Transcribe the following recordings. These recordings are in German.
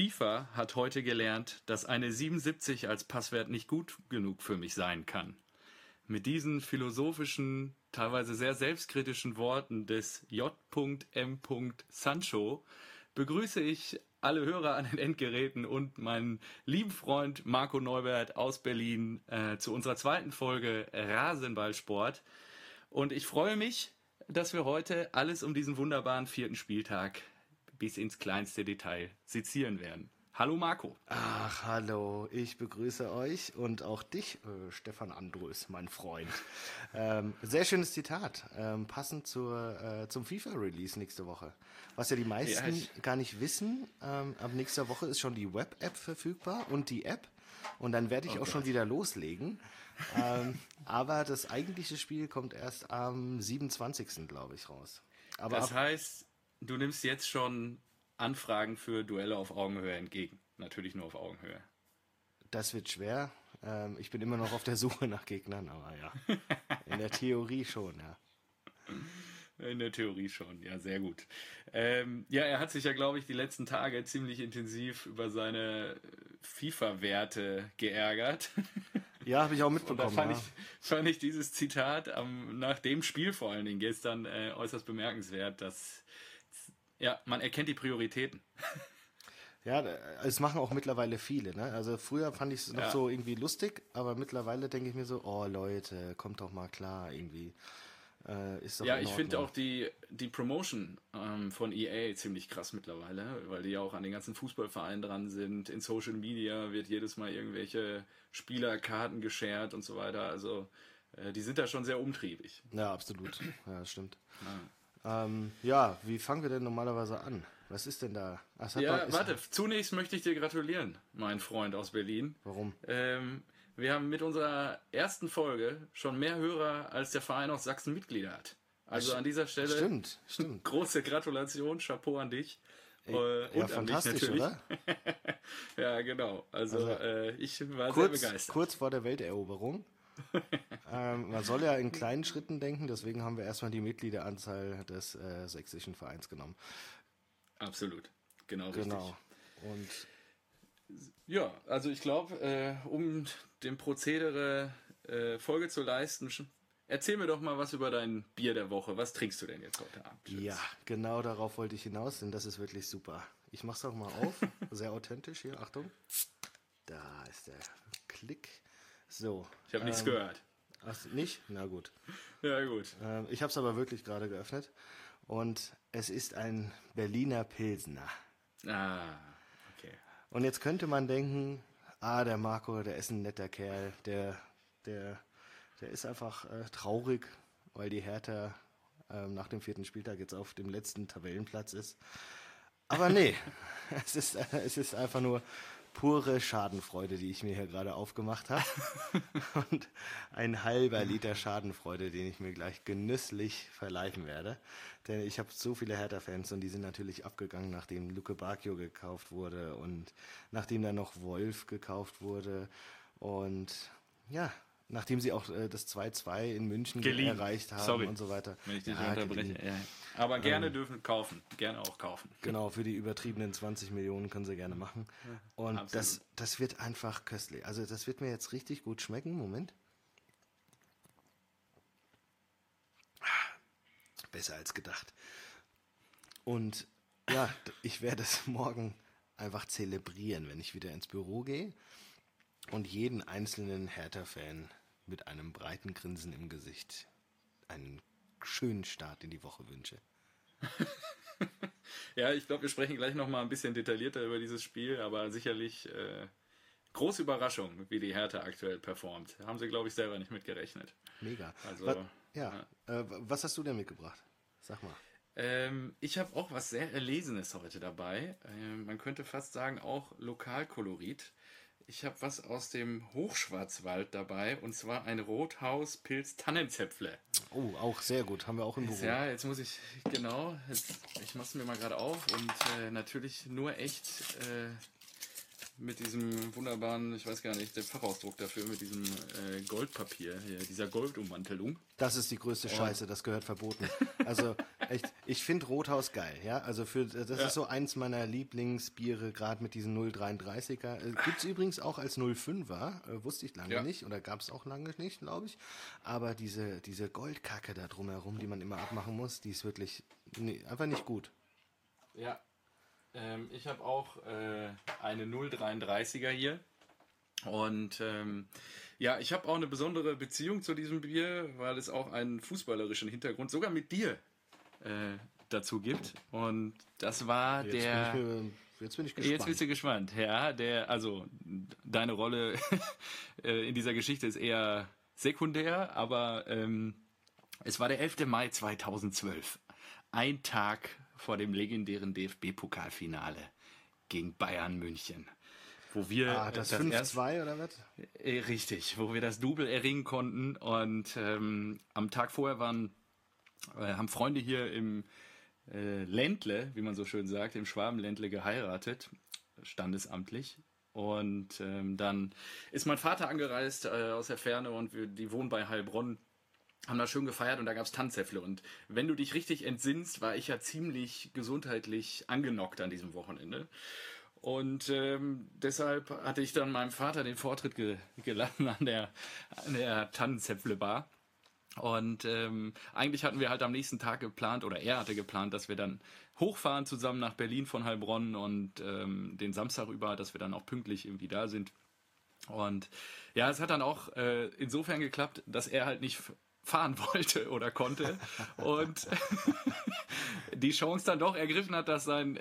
FIFA hat heute gelernt, dass eine 77 als Passwert nicht gut genug für mich sein kann. Mit diesen philosophischen, teilweise sehr selbstkritischen Worten des J.M. Sancho begrüße ich alle Hörer an den Endgeräten und meinen lieben Freund Marco Neubert aus Berlin zu unserer zweiten Folge Rasenballsport. Und ich freue mich, dass wir heute alles um diesen wunderbaren 4. Spieltag bis ins kleinste Detail sezieren werden. Hallo Marco. Ach, hallo, ich begrüße euch und auch dich, Stefan Andrus, mein Freund. Sehr schönes Zitat, passend zum FIFA-Release nächste Woche. Was ja die meisten gar nicht wissen, ab nächster Woche ist schon die Web-App verfügbar und die App. Und dann werde ich auch schon wieder loslegen. Aber das eigentliche Spiel kommt erst am 27. glaube ich, raus. Aber das heißt, du nimmst jetzt schon Anfragen für Duelle auf Augenhöhe entgegen. Natürlich nur auf Augenhöhe. Das wird schwer. Ich bin immer noch auf der Suche nach Gegnern, aber ja. In der Theorie schon, ja. In der Theorie schon, ja, sehr gut. Ja, er hat sich ja, glaube ich, die letzten Tage ziemlich intensiv über seine FIFA-Werte geärgert. Ja, habe ich auch mitbekommen. Und da fand ich dieses Zitat nach dem Spiel vor allen Dingen gestern äußerst bemerkenswert, dass man erkennt die Prioritäten. Ja, es machen auch mittlerweile viele, ne? Also früher fand ich es noch so irgendwie lustig, aber mittlerweile denke ich mir so, oh Leute, kommt doch mal klar irgendwie. Ist doch ja, ich finde auch die Promotion von EA ziemlich krass mittlerweile, weil die ja auch an den ganzen Fußballvereinen dran sind. In Social Media wird jedes Mal irgendwelche Spielerkarten geshared und so weiter. Also die sind da schon sehr umtriebig. Ja, absolut. Ja, das stimmt. Wie fangen wir denn normalerweise an? Was ist denn da? Zunächst möchte ich dir gratulieren, mein Freund aus Berlin. Warum? Wir haben mit unserer ersten Folge schon mehr Hörer, als der Verein aus Sachsen Mitglieder hat. Also an dieser Stelle stimmt. Große Gratulation, Chapeau an dich. Und an mich natürlich. Oder? Ja, genau. Also ich war sehr begeistert. Kurz vor der Welteroberung. Man soll ja in kleinen Schritten denken, deswegen haben wir erstmal die Mitgliederanzahl des sächsischen Vereins genommen. Absolut, genau. Richtig. Und ja, also ich glaube, um dem Prozedere Folge zu leisten, erzähl mir doch mal was über dein Bier der Woche. Was trinkst du denn jetzt heute Abend? Ja, genau darauf wollte ich hinaus, denn das ist wirklich super. Ich mach's auch mal auf, sehr authentisch hier, Achtung. Da ist der Klick. So. Ich habe nichts gehört. Hast du nicht? Na gut. Ja, gut. Ich habe es aber wirklich gerade geöffnet. Und es ist ein Berliner Pilsner. Ah, okay. Und jetzt könnte man denken, der Marco, der ist ein netter Kerl. Der ist einfach traurig, weil die Hertha nach dem 4. Spieltag jetzt auf dem letzten Tabellenplatz ist. Aber nee, es ist einfach nur pure Schadenfreude, die ich mir hier gerade aufgemacht habe. Und ein halber Liter Schadenfreude, den ich mir gleich genüsslich verleihen werde. Denn ich habe so viele Hertha-Fans und die sind natürlich abgegangen, nachdem Luke Bacchio gekauft wurde und nachdem dann noch Wolf gekauft wurde. Und ja, nachdem sie auch das 2-2 in München erreicht haben und so weiter. Wenn ich dich unterbreche. Ja. Aber gerne kaufen. Gerne auch kaufen. Genau, für die übertriebenen 20 Millionen können sie gerne machen. Und das wird einfach köstlich. Also das wird mir jetzt richtig gut schmecken. Moment. Besser als gedacht. Und ja, ich werde es morgen einfach zelebrieren, wenn ich wieder ins Büro gehe und jeden einzelnen Hertha-Fan mit einem breiten Grinsen im Gesicht einen schönen Start in die Woche wünsche. Ja, ich glaube, wir sprechen gleich nochmal ein bisschen detaillierter über dieses Spiel, aber sicherlich große Überraschung, wie die Hertha aktuell performt. Haben sie, glaube ich, selber nicht mitgerechnet. Mega. Also, was hast du denn mitgebracht? Sag mal. Ich habe auch was sehr Erlesenes heute dabei. Man könnte fast sagen, auch Lokalkolorit. Ich habe was aus dem Hochschwarzwald dabei, und zwar ein Rothaus-Pilz-Tannenzäpfle. Oh, auch sehr gut. Haben wir auch im Büro. Ja, jetzt muss ich, ich mache es mir mal gerade auf, und natürlich nur echt mit diesem wunderbaren, ich weiß gar nicht, der Fachausdruck dafür, mit diesem Goldpapier, hier, dieser Goldummantelung. Das ist die größte Scheiße, das gehört verboten. Also echt, ich finde Rothaus geil, ja. Also das ist so eins meiner Lieblingsbiere, gerade mit diesen 0,33er. Gibt es übrigens auch als 0,5er, wusste ich lange nicht, oder gab es auch lange nicht, glaube ich. Aber diese Goldkacke da drumherum, die man immer abmachen muss, die ist wirklich einfach nicht gut. Ja, ich habe auch eine 0,33er hier. Und ja, ich habe auch eine besondere Beziehung zu diesem Bier, weil es auch einen fußballerischen Hintergrund sogar mit dir dazu gibt. Und das war Jetzt bin ich gespannt. Jetzt bist du gespannt. Ja, also deine Rolle in dieser Geschichte ist eher sekundär, aber es war der 11. Mai 2012. Ein Tag vor dem legendären DFB-Pokalfinale gegen Bayern München. Wo wir das 5-2 oder was? Richtig, wo wir das Double erringen konnten. Und am Tag vorher haben Freunde hier im Ländle, wie man so schön sagt, im Schwabenländle geheiratet, standesamtlich. Und dann ist mein Vater angereist aus der Ferne und die wohnen bei Heilbronn, haben da schön gefeiert und da gab es Tanzäffle. Und wenn du dich richtig entsinnst, war ich ja ziemlich gesundheitlich angenockt an diesem Wochenende. Und deshalb hatte ich dann meinem Vater den Vortritt gelassen an der Tannenzäpfle-Bar. Und eigentlich hatten wir halt am nächsten Tag geplant, oder er hatte geplant, dass wir dann hochfahren zusammen nach Berlin von Heilbronn und den Samstag über, dass wir dann auch pünktlich irgendwie da sind. Und ja, es hat dann auch insofern geklappt, dass er halt nicht fahren wollte oder konnte und die Chance dann doch ergriffen hat, dass sein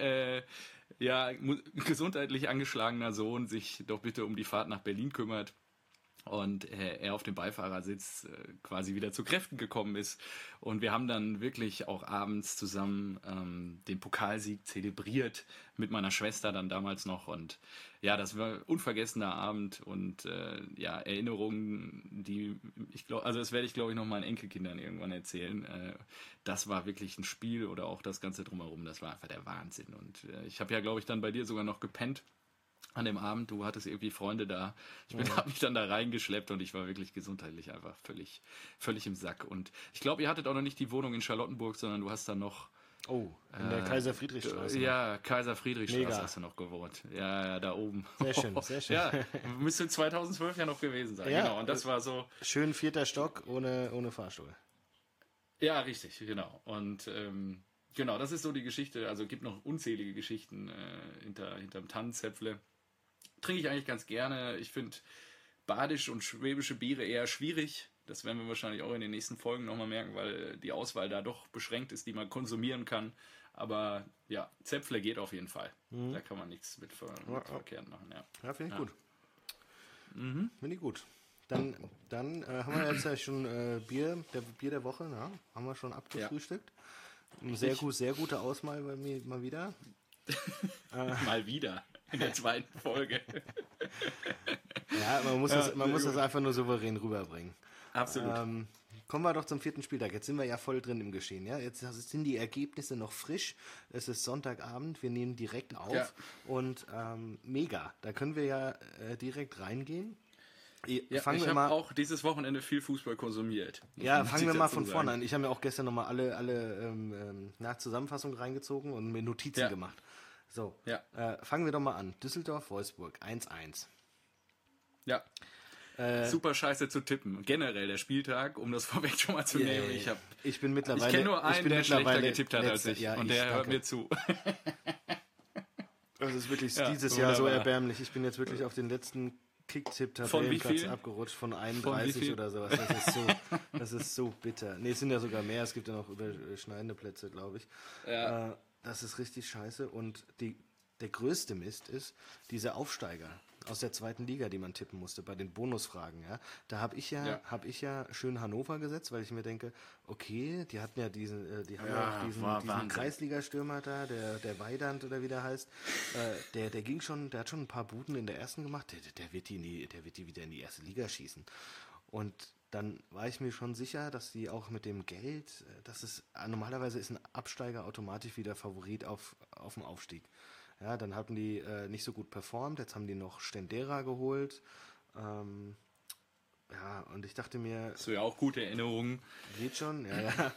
gesundheitlich angeschlagener Sohn sich doch bitte um die Fahrt nach Berlin kümmert und er auf dem Beifahrersitz quasi wieder zu Kräften gekommen ist. Und wir haben dann wirklich auch abends zusammen den Pokalsieg zelebriert mit meiner Schwester dann damals noch. Und ja, das war ein unvergessener Abend und Erinnerungen, die ich glaube, also das werde ich glaube ich noch meinen Enkelkindern irgendwann erzählen. Das war wirklich ein Spiel oder auch das Ganze drumherum, das war einfach der Wahnsinn. Und ich habe ja glaube ich dann bei dir sogar noch gepennt an dem Abend. Du hattest irgendwie Freunde da. Habe mich dann da reingeschleppt und ich war wirklich gesundheitlich einfach völlig im Sack. Und ich glaube, ihr hattet auch noch nicht die Wohnung in Charlottenburg, sondern du hast dann noch in der Kaiser-Friedrich-Straße. Ja, Kaiser-Friedrich-Straße Mega. hast du noch gewohnt. Ja, da oben. Sehr schön, sehr schön. Ja, müsste 2012 ja noch gewesen sein. Ja, genau. Und das war so. Schön 4. Stock ohne Fahrstuhl. Ja, richtig, genau. Und genau, das ist so die Geschichte. Also gibt noch unzählige Geschichten hinterm Tannenzäpfle. Trinke ich eigentlich ganz gerne. Ich finde badische und schwäbische Biere eher schwierig. Das werden wir wahrscheinlich auch in den nächsten Folgen nochmal merken, weil die Auswahl da doch beschränkt ist, die man konsumieren kann. Aber ja, Zäpfle geht auf jeden Fall. Da kann man nichts mit verkehrt machen. Ja, finde ich gut. Finde ich gut. Dann haben wir jetzt ja schon Bier der Woche, na? Haben wir schon abgefrühstückt. Sehr gute Auswahl bei mir mal wieder. Mal wieder. In der zweiten Folge. Ja, man muss das einfach nur souverän rüberbringen. Absolut. Kommen wir doch zum 4. Spieltag. Jetzt sind wir ja voll drin im Geschehen. Ja? Jetzt sind die Ergebnisse noch frisch. Es ist Sonntagabend. Wir nehmen direkt auf. Und mega. Da können wir ja direkt reingehen. Ja, ich habe auch dieses Wochenende viel Fußball konsumiert. Ja, fangen wir mal von vorne an. Ich habe mir auch gestern nochmal alle Zusammenfassungen reingezogen und mir Notizen gemacht. So, fangen wir doch mal an. Düsseldorf-Wolfsburg 1-1. Ja. Super scheiße zu tippen. Generell der Spieltag, um das vorweg schon mal zu nehmen. Ich bin mittlerweile. Ich kenne nur einen, der schlechter getippt hat als ich. Und der hört mir zu. Das ist wirklich dieses Jahr so erbärmlich. Ich bin jetzt wirklich auf den letzten Kick-Tipp-Tabellenplatz abgerutscht von 31 oder sowas. Das ist so bitter. Nee, es sind ja sogar mehr. Es gibt ja noch überschneidende Plätze, glaube ich. Ja. Das ist richtig scheiße. Und der größte Mist ist diese Aufsteiger aus der 2. Liga, die man tippen musste bei den Bonusfragen. Ja? Da habe ich ja schön Hannover gesetzt, weil ich mir denke, okay, die hatten ja diesen Kreisliga-Stürmer da, der Weidand oder wie der heißt. Der hat schon ein paar Buden in der ersten gemacht. Der wird die wieder in die erste Liga schießen. Und dann war ich mir schon sicher, dass die auch mit dem Geld, normalerweise ist ein Absteiger automatisch wieder Favorit auf den Aufstieg. Ja, dann hatten die nicht so gut performt, jetzt haben die noch Stendera geholt. Ja, und ich dachte mir, Hast du ja auch gute Erinnerungen. geht schon, ja.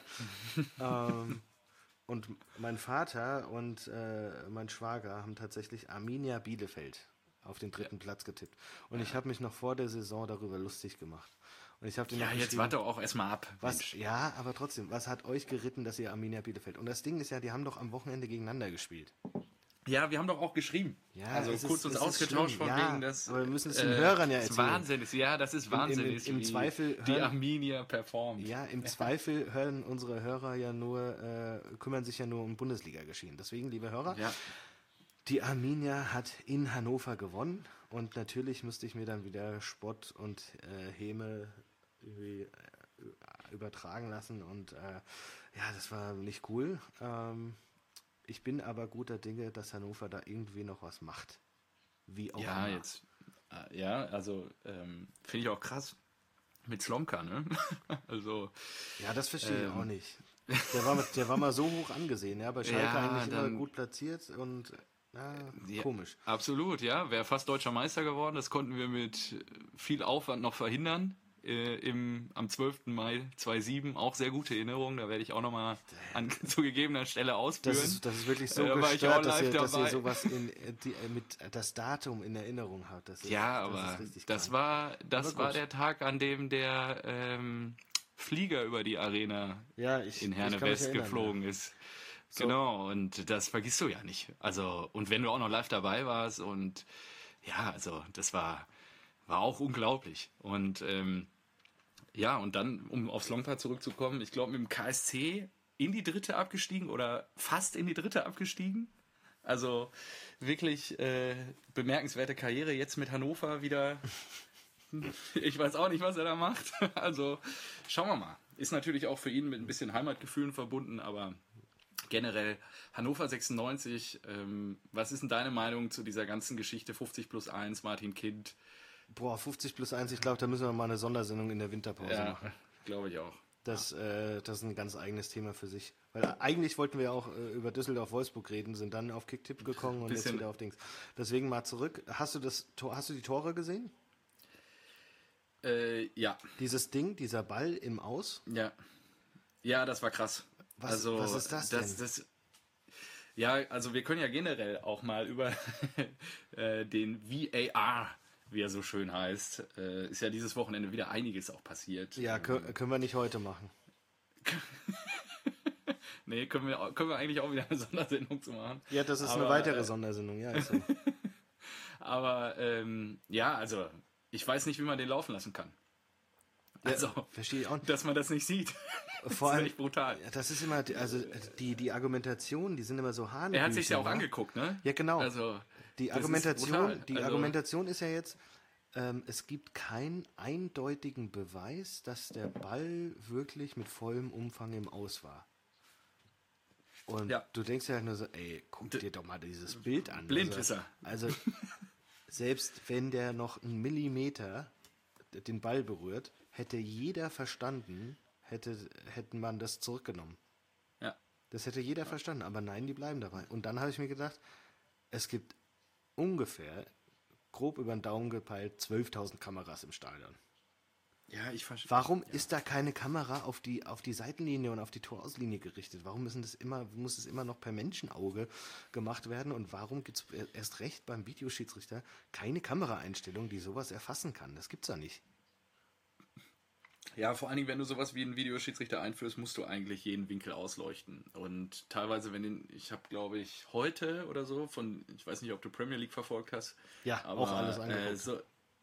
Und mein Vater und mein Schwager haben tatsächlich Arminia Bielefeld auf den dritten Platz getippt. Und ich habe mich noch vor der Saison darüber lustig gemacht. Und ich habe den Ja, noch jetzt geschrieben, warte auch erstmal ab. was, Mensch. ja, aber trotzdem, was hat euch geritten, dass ihr Arminia Bielefeld? Und das Ding ist ja, die haben doch am Wochenende gegeneinander gespielt. Ja, wir haben doch auch geschrieben. Ja, also es kurz ist- uns es ist ausgetauscht schlimm, von ja, wegen das. aber wir müssen es den Hörern ja das erzählen. Wahnsinn ist. Ja, das ist Wahnsinn ist, im wie Zweifel die hören- Arminia performt. Ja, im Zweifel hören unsere Hörer ja nur, kümmern sich ja nur um Bundesliga-Geschehen. Deswegen, liebe Hörer, Ja. die Arminia hat in Hannover gewonnen und natürlich musste ich mir dann wieder Spott und Häme irgendwie, übertragen lassen und ja, das war nicht cool. Ich bin aber guter Dinge, dass Hannover da irgendwie noch was macht. Wie auch Ja, immer. jetzt. Ja, also finde ich auch krass mit Slomka, ne? Also Ja, das verstehe ich auch nicht. Der war mal so hoch angesehen, ja, bei Schalke Ja, eigentlich immer dann- gut platziert und ja, komisch. absolut, ja. Wäre fast deutscher Meister geworden. Das konnten wir mit viel Aufwand noch verhindern. Am 12. Mai 2007 auch sehr gute Erinnerungen. Da werde ich auch nochmal zu gegebener Stelle ausführen. Das ist wirklich so Da war ich auch gestört, live dass ihr dabei. sowas mit das Datum in Erinnerung habt. Das ist, Ja, das aber ist richtig das krank. war Aber gut. der Tag, an dem der Flieger über die Arena Ja, in ich kann Herne mich West erinnern, geflogen ist. So. Genau, und das vergisst du ja nicht. Also, und wenn du auch noch live dabei warst und ja, also das war auch unglaublich. Und ja, und dann, um aufs Longpad zurückzukommen, ich glaube mit dem KSC in die dritte abgestiegen oder fast in die dritte abgestiegen. Also wirklich bemerkenswerte Karriere jetzt mit Hannover wieder. Ich weiß auch nicht, was er da macht. Also schauen wir mal. Ist natürlich auch für ihn mit ein bisschen Heimatgefühlen verbunden, aber generell Hannover 96. Was ist denn deine Meinung zu dieser ganzen Geschichte 50+1, Martin Kind? Boah, 50+1, ich glaube, da müssen wir mal eine Sondersendung in der Winterpause Ja, machen. glaube ich auch. Das ist ein ganz eigenes Thema für sich. Weil eigentlich wollten wir auch über Düsseldorf-Wolfsburg reden, sind dann auf Kicktipp gekommen und jetzt Bisschen- wieder auf Dings. Deswegen mal zurück. Hast du die Tore gesehen? Ja, Dieses Ding, dieser Ball im Aus? ja. Ja, das war krass. Was ist das denn? Ja, also wir können ja generell auch mal über den VAR, wie er so schön heißt, ist ja dieses Wochenende wieder einiges auch passiert. Ja, können wir nicht heute machen. Nee, können wir eigentlich auch wieder eine Sondersendung zu machen. Ja, das ist eine Aber, weitere Sondersendung, ja. Ist so. Aber ja, also ich weiß nicht, wie man den laufen lassen kann. Also, Verstehe ich auch nicht. dass man das nicht sieht. Das Vor ist allem, echt brutal. ja, das ist immer, also die Argumentation, die sind immer so hanebüchen. Er hat sich ja auch wa? angeguckt, ne? Ja, genau. Also, Die das ist Argumentation, brutal. Also- Argumentation ist ja jetzt, es gibt keinen eindeutigen Beweis, dass der Ball wirklich mit vollem Umfang im Aus war. Und Ja. du denkst ja nur so, ey, guck dir doch mal dieses Bild an. Blindwisser. Also selbst wenn der noch einen Millimeter den Ball berührt, hätte jeder verstanden, hätten man das zurückgenommen. Ja. Das hätte jeder verstanden, aber nein, die bleiben dabei. Und dann habe ich mir gedacht, es gibt ungefähr, grob über den Daumen gepeilt, 12.000 Kameras im Stadion. Ja, ich verstehe. Warum ist da keine Kamera auf die Seitenlinie und auf die Torauslinie gerichtet? Warum muss es immer noch per Menschenauge gemacht werden? Und warum gibt es erst recht beim Videoschiedsrichter keine Kameraeinstellung, die sowas erfassen kann? Das gibt's ja nicht. Ja, vor allen Dingen, wenn du sowas wie einen Videoschiedsrichter einführst, musst du eigentlich jeden Winkel ausleuchten. Und teilweise, ich habe, glaube ich, heute oder so ich weiß nicht, ob du Premier League verfolgt hast. Ja, aber, auch alles angeguckt. so,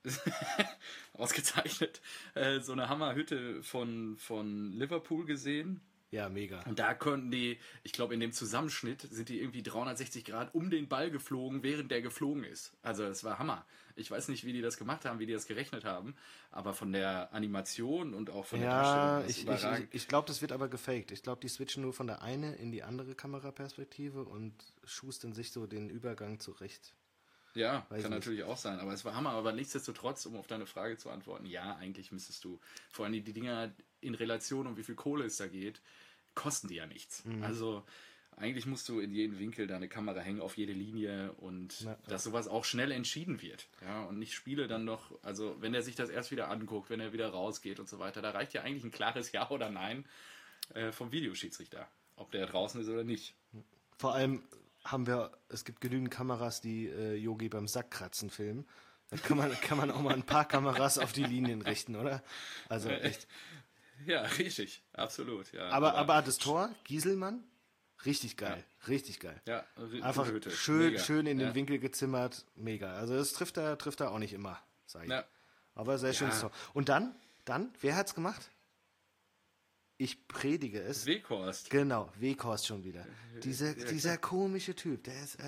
ausgezeichnet, so eine Hammerhütte von Liverpool gesehen. Ja, mega. Und da konnten die, ich glaube, in dem Zusammenschnitt sind die irgendwie 360 Grad um den Ball geflogen, während der geflogen ist. Also das war Hammer. Ich weiß nicht, wie die das gemacht haben, wie die das gerechnet haben, aber von der Animation und auch von der Ja, Darstellung ist überragend. ich glaube, das wird aber gefaked. Ich glaube, die switchen nur von der eine in die andere Kameraperspektive und schustern sich so den Übergang zurecht. Ja, Weiß kann nicht. natürlich auch sein, aber es war Hammer. Aber nichtsdestotrotz, um auf deine Frage zu antworten, ja, eigentlich müsstest du, vor allem die Dinger in Relation, um wie viel Kohle es da geht, kosten die ja nichts. Mhm. Also eigentlich musst du in jeden Winkel deine Kamera hängen, auf jede Linie und dass sowas auch schnell entschieden wird. Ja, und nicht Spiele dann noch, also wenn er sich das erst wieder anguckt, wenn er wieder rausgeht und so weiter, da reicht ja eigentlich ein klares Ja oder Nein vom Videoschiedsrichter, ob der draußen ist oder nicht. Vor allem es gibt genügend Kameras, die Yogi beim Sackkratzen filmen. Da kann man auch mal ein paar Kameras auf die Linien richten, oder? Also echt. Ja, richtig, absolut. Ja, aber das Tor, Gieselmann, richtig geil, richtig geil. Ja, einfach Hütte. schön in den Winkel gezimmert, mega. Also das trifft er auch nicht immer, sag ich. Ja. Aber sehr schönes Tor. Und dann, wer hat's gemacht? Ich predige es. Weghorst. Genau, Weghorst schon wieder. Dieser komische Typ, der ist,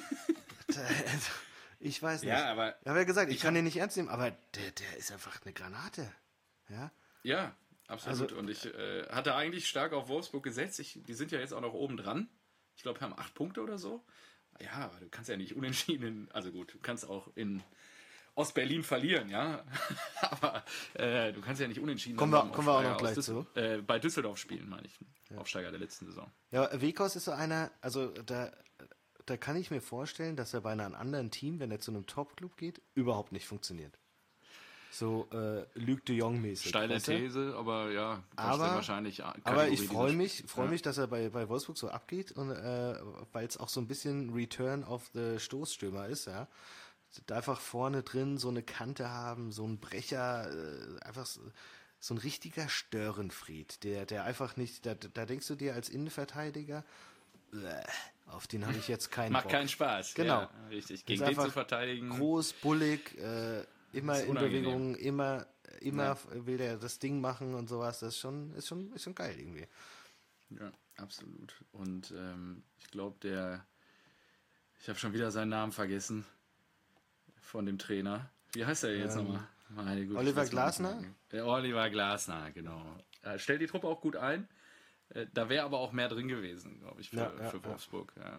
ich weiß nicht. Ja, aber ich habe ja gesagt, ich kann den nicht ernst nehmen, aber der ist einfach eine Granate. Ja, ja, absolut. Und ich hatte eigentlich stark auf Wolfsburg gesetzt. Die sind ja jetzt auch noch oben dran. Ich glaube, wir haben 8 Punkte oder so. Ja, aber du kannst ja nicht unentschieden, also gut, du kannst auch in Ostberlin verlieren, ja. Aber du kannst ja nicht unentschieden. Kommen wir auch noch gleich zu. Bei Düsseldorf spielen, meine ich. Aufsteiger der letzten Saison. Ja, Weghorst ist so einer, also da kann ich mir vorstellen, dass er bei einem anderen Team, wenn er zu einem Top-Club geht, überhaupt nicht funktioniert. So Luc de Jong-mäßig. Steile These, aber ja, wahrscheinlich. Aber ich freue mich, dass er bei Wolfsburg so abgeht, und weil es auch so ein bisschen Return of the Stoßstürmer ist, ja. Da einfach vorne drin so eine Kante haben, so ein Brecher, einfach so ein richtiger Störenfried, der einfach nicht, da denkst du dir als Innenverteidiger, auf den habe ich jetzt keinen Bock. Macht keinen Spaß. Genau. Ja, richtig. Gegen den zu verteidigen. Groß, bullig, immer in Bewegung, immer will der das Ding machen und sowas. Das ist schon geil irgendwie. Ja, absolut. Und ich glaube, ich habe schon wieder seinen Namen vergessen von dem Trainer. Wie heißt er jetzt nochmal? Oliver Glasner? Oliver Glasner, genau. Stellt die Truppe auch gut ein. Da wäre aber auch mehr drin gewesen, glaube ich, für Wolfsburg. Ja.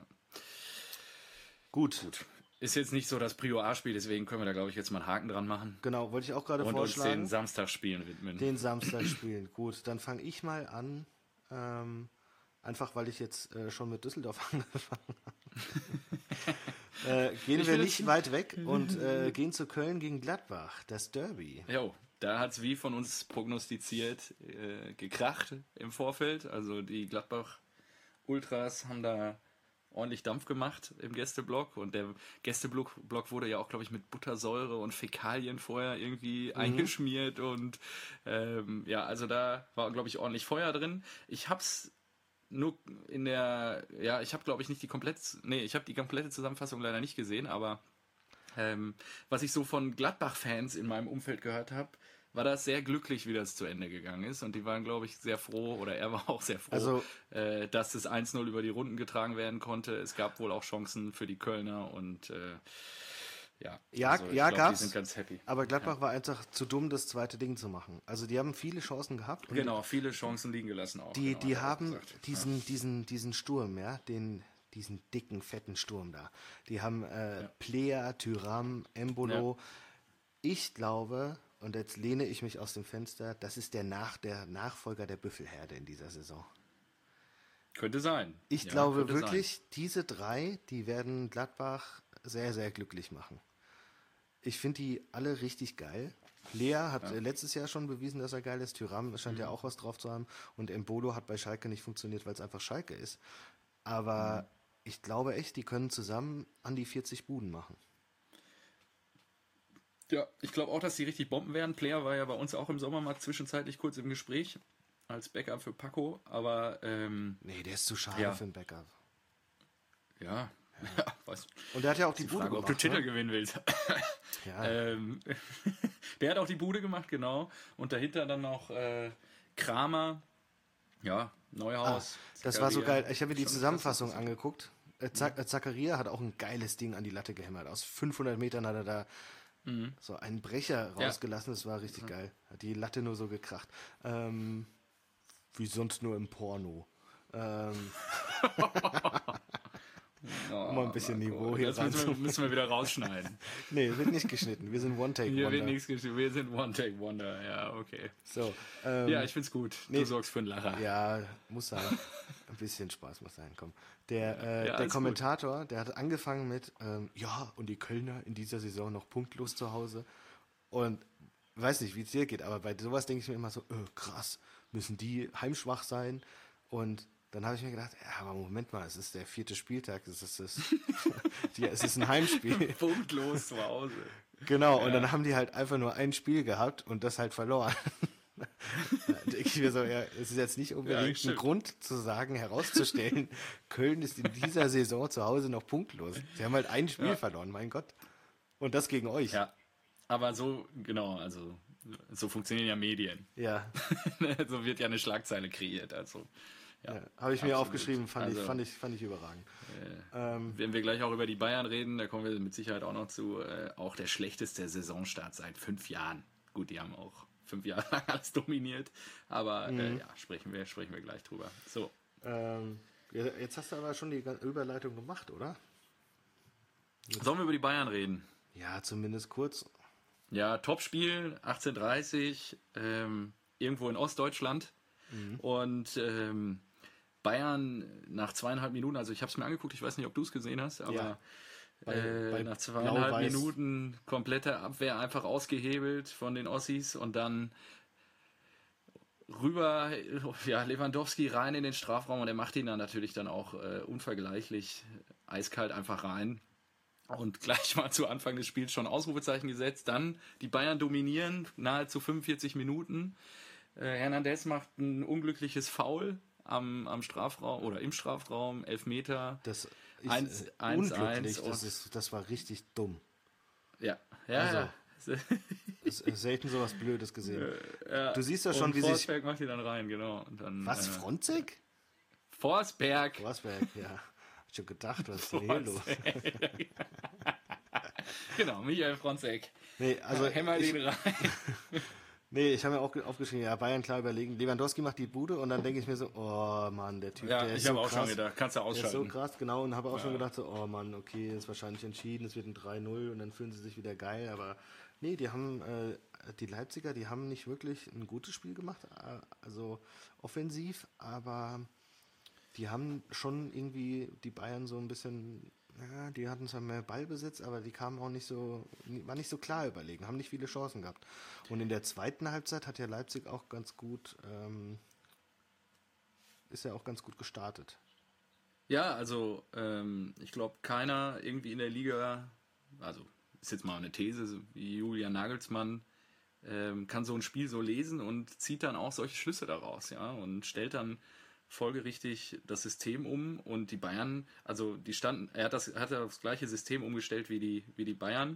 Gut. Ist jetzt nicht so das Prio A-Spiel, deswegen können wir da, glaube ich, jetzt mal einen Haken dran machen. Genau, wollte ich auch gerade vorschlagen. Und uns den Samstagsspielen widmen. Den Samstagsspielen, gut. Dann fange ich mal an, einfach weil ich jetzt schon mit Düsseldorf angefangen habe. Gehen wir nicht weit weg und gehen zu Köln gegen Gladbach, das Derby. Jo, da hat es wie von uns prognostiziert gekracht im Vorfeld. Also die Gladbach-Ultras haben da ordentlich Dampf gemacht im Gästeblock, und der Gästeblock wurde ja auch, glaube ich, mit Buttersäure und Fäkalien vorher irgendwie eingeschmiert, und also da war, glaube ich, ordentlich Feuer drin. Ich hab's nur ich habe, glaube ich, ich habe die komplette Zusammenfassung leider nicht gesehen, aber was ich so von Gladbach-Fans in meinem Umfeld gehört habe, war das sehr glücklich, wie das zu Ende gegangen ist. Und die waren, glaube ich, sehr froh, oder er war auch sehr froh, dass das 1-0 über die Runden getragen werden konnte. Es gab wohl auch Chancen für die Kölner, und gab's. Die sind ganz happy. Aber Gladbach war einfach zu dumm, das zweite Ding zu machen. Also die haben viele Chancen gehabt. Und genau, viele Chancen liegen gelassen auch. Die haben diesen Sturm, ja, diesen dicken, fetten Sturm da. Die haben Plea, Thuram, Embolo. Ja. Ich glaube, und jetzt lehne ich mich aus dem Fenster, das ist der Nachfolger der Büffelherde in dieser Saison. Könnte sein. Ich glaube wirklich, diese 3, die werden Gladbach sehr, sehr glücklich machen. Ich finde die alle richtig geil. Lea hat letztes Jahr schon bewiesen, dass er geil ist. Thuram scheint ja auch was drauf zu haben. Und Embolo hat bei Schalke nicht funktioniert, weil es einfach Schalke ist. Aber ich glaube echt, die können zusammen an die 40 Buden machen. Ja, ich glaube auch, dass die richtig Bomben werden. Player war ja bei uns auch im Sommer mal zwischenzeitlich kurz im Gespräch als Backup für Paco, aber nee, der ist zu schade für ein Backup. Ja. Was? Und der hat ja auch die Bude Frage, gemacht. ob du Titel gewinnen willst. Ja. Der hat auch die Bude gemacht, genau. Und dahinter dann noch Kramer, Neuhaus. Das war so geil. Ich habe mir die Zusammenfassung angeguckt. Zakaria hat auch ein geiles Ding an die Latte gehämmert. Aus 500 Metern hat er da so einen Brecher rausgelassen. Das war richtig geil. Hat die Latte nur so gekracht. Wie sonst nur im Porno. Um mal ein bisschen Niveau hier Das müssen wir wieder rausschneiden. Nee, wird nicht geschnitten. Wir sind One-Take-Wonder. Hier wird nichts geschnitten. Wir sind One-Take-Wonder. Ja, okay. So, Ja, ich find's gut. Du sorgst für einen Lacher. Ja, muss sein. Ein bisschen Spaß muss sein, komm. Der alles Kommentator, der hat angefangen mit, ja, und die Kölner in dieser Saison noch punktlos zu Hause. Und weiß nicht, wie es dir geht, aber bei sowas denke ich mir immer so, krass, müssen die heimschwach sein? Und dann habe ich mir gedacht, ja, aber Moment mal, es ist der 4. Spieltag, es ist ein Heimspiel. Punktlos zu Hause. Genau, und dann haben die halt einfach nur ein Spiel gehabt und das halt verloren. Da denke ich mir so, ja, es ist jetzt nicht unbedingt ein Grund zu sagen, herauszustellen, Köln ist in dieser Saison zu Hause noch punktlos. Sie haben halt ein Spiel verloren, mein Gott. Und das gegen euch. Ja, aber so, genau, also so funktionieren ja Medien. Ja. So wird ja eine Schlagzeile kreiert, also. Ja, habe ich mir aufgeschrieben, fand ich überragend. Wenn wir gleich auch über die Bayern reden, da kommen wir mit Sicherheit auch noch zu, auch der schlechteste Saisonstart seit 5 Jahren. Gut, die haben auch 5 Jahre lang alles dominiert, aber ja, sprechen wir gleich drüber. So. Jetzt hast du aber schon die Überleitung gemacht, oder? Sollen wir über die Bayern reden? Ja, zumindest kurz. Ja, Topspiel, 18:30, irgendwo in Ostdeutschland. Und Bayern nach 2,5 Minuten, also ich habe es mir angeguckt, ich weiß nicht, ob du es gesehen hast, aber bei nach 2,5 Minuten komplette Abwehr einfach ausgehebelt von den Ossis und dann rüber, ja, Lewandowski rein in den Strafraum und er macht ihn dann natürlich dann auch unvergleichlich eiskalt einfach rein. Und gleich mal zu Anfang des Spiels schon Ausrufezeichen gesetzt. Dann die Bayern dominieren, nahezu 45 Minuten. Hernandez macht ein unglückliches Foul am Strafraum oder im Strafraum, 11 Meter. Das ist unglücklich, das war richtig dumm. Ja, also, selten sowas Blödes gesehen. Ja. Du siehst ja schon, und wie Forsberg macht die dann rein, genau. Und dann, was, Fronzek? Forsberg, ja. Hab schon gedacht, was ist denn hier los? Genau, Michael Fronzek. Nee, also hämmer den rein. Nee, ich habe mir auch aufgeschrieben, ja, Bayern klar überlegen. Lewandowski macht die Bude und dann denke ich mir so, oh Mann, der Typ, ja, der ist ich so habe auch krass. schon gedacht, kannst du ausschalten. Der ist so krass, genau, und habe auch schon gedacht, so, oh Mann, okay, ist wahrscheinlich entschieden, es wird ein 3-0 und dann fühlen sie sich wieder geil, aber nee, die Leipziger, die haben nicht wirklich ein gutes Spiel gemacht, also offensiv, aber die haben schon irgendwie die Bayern so ein bisschen, ja, die hatten zwar mehr Ballbesitz, aber die kamen auch war nicht so klar überlegen, haben nicht viele Chancen gehabt. Und in der zweiten Halbzeit hat ja Leipzig auch ganz gut, ist ja auch ganz gut gestartet. Ja, also ich glaube, keiner irgendwie in der Liga, also ist jetzt mal eine These, wie Julian Nagelsmann, kann so ein Spiel so lesen und zieht dann auch solche Schlüsse daraus, ja, und stellt dann folgerichtig das System um und die Bayern, also er hat das gleiche System umgestellt wie die Bayern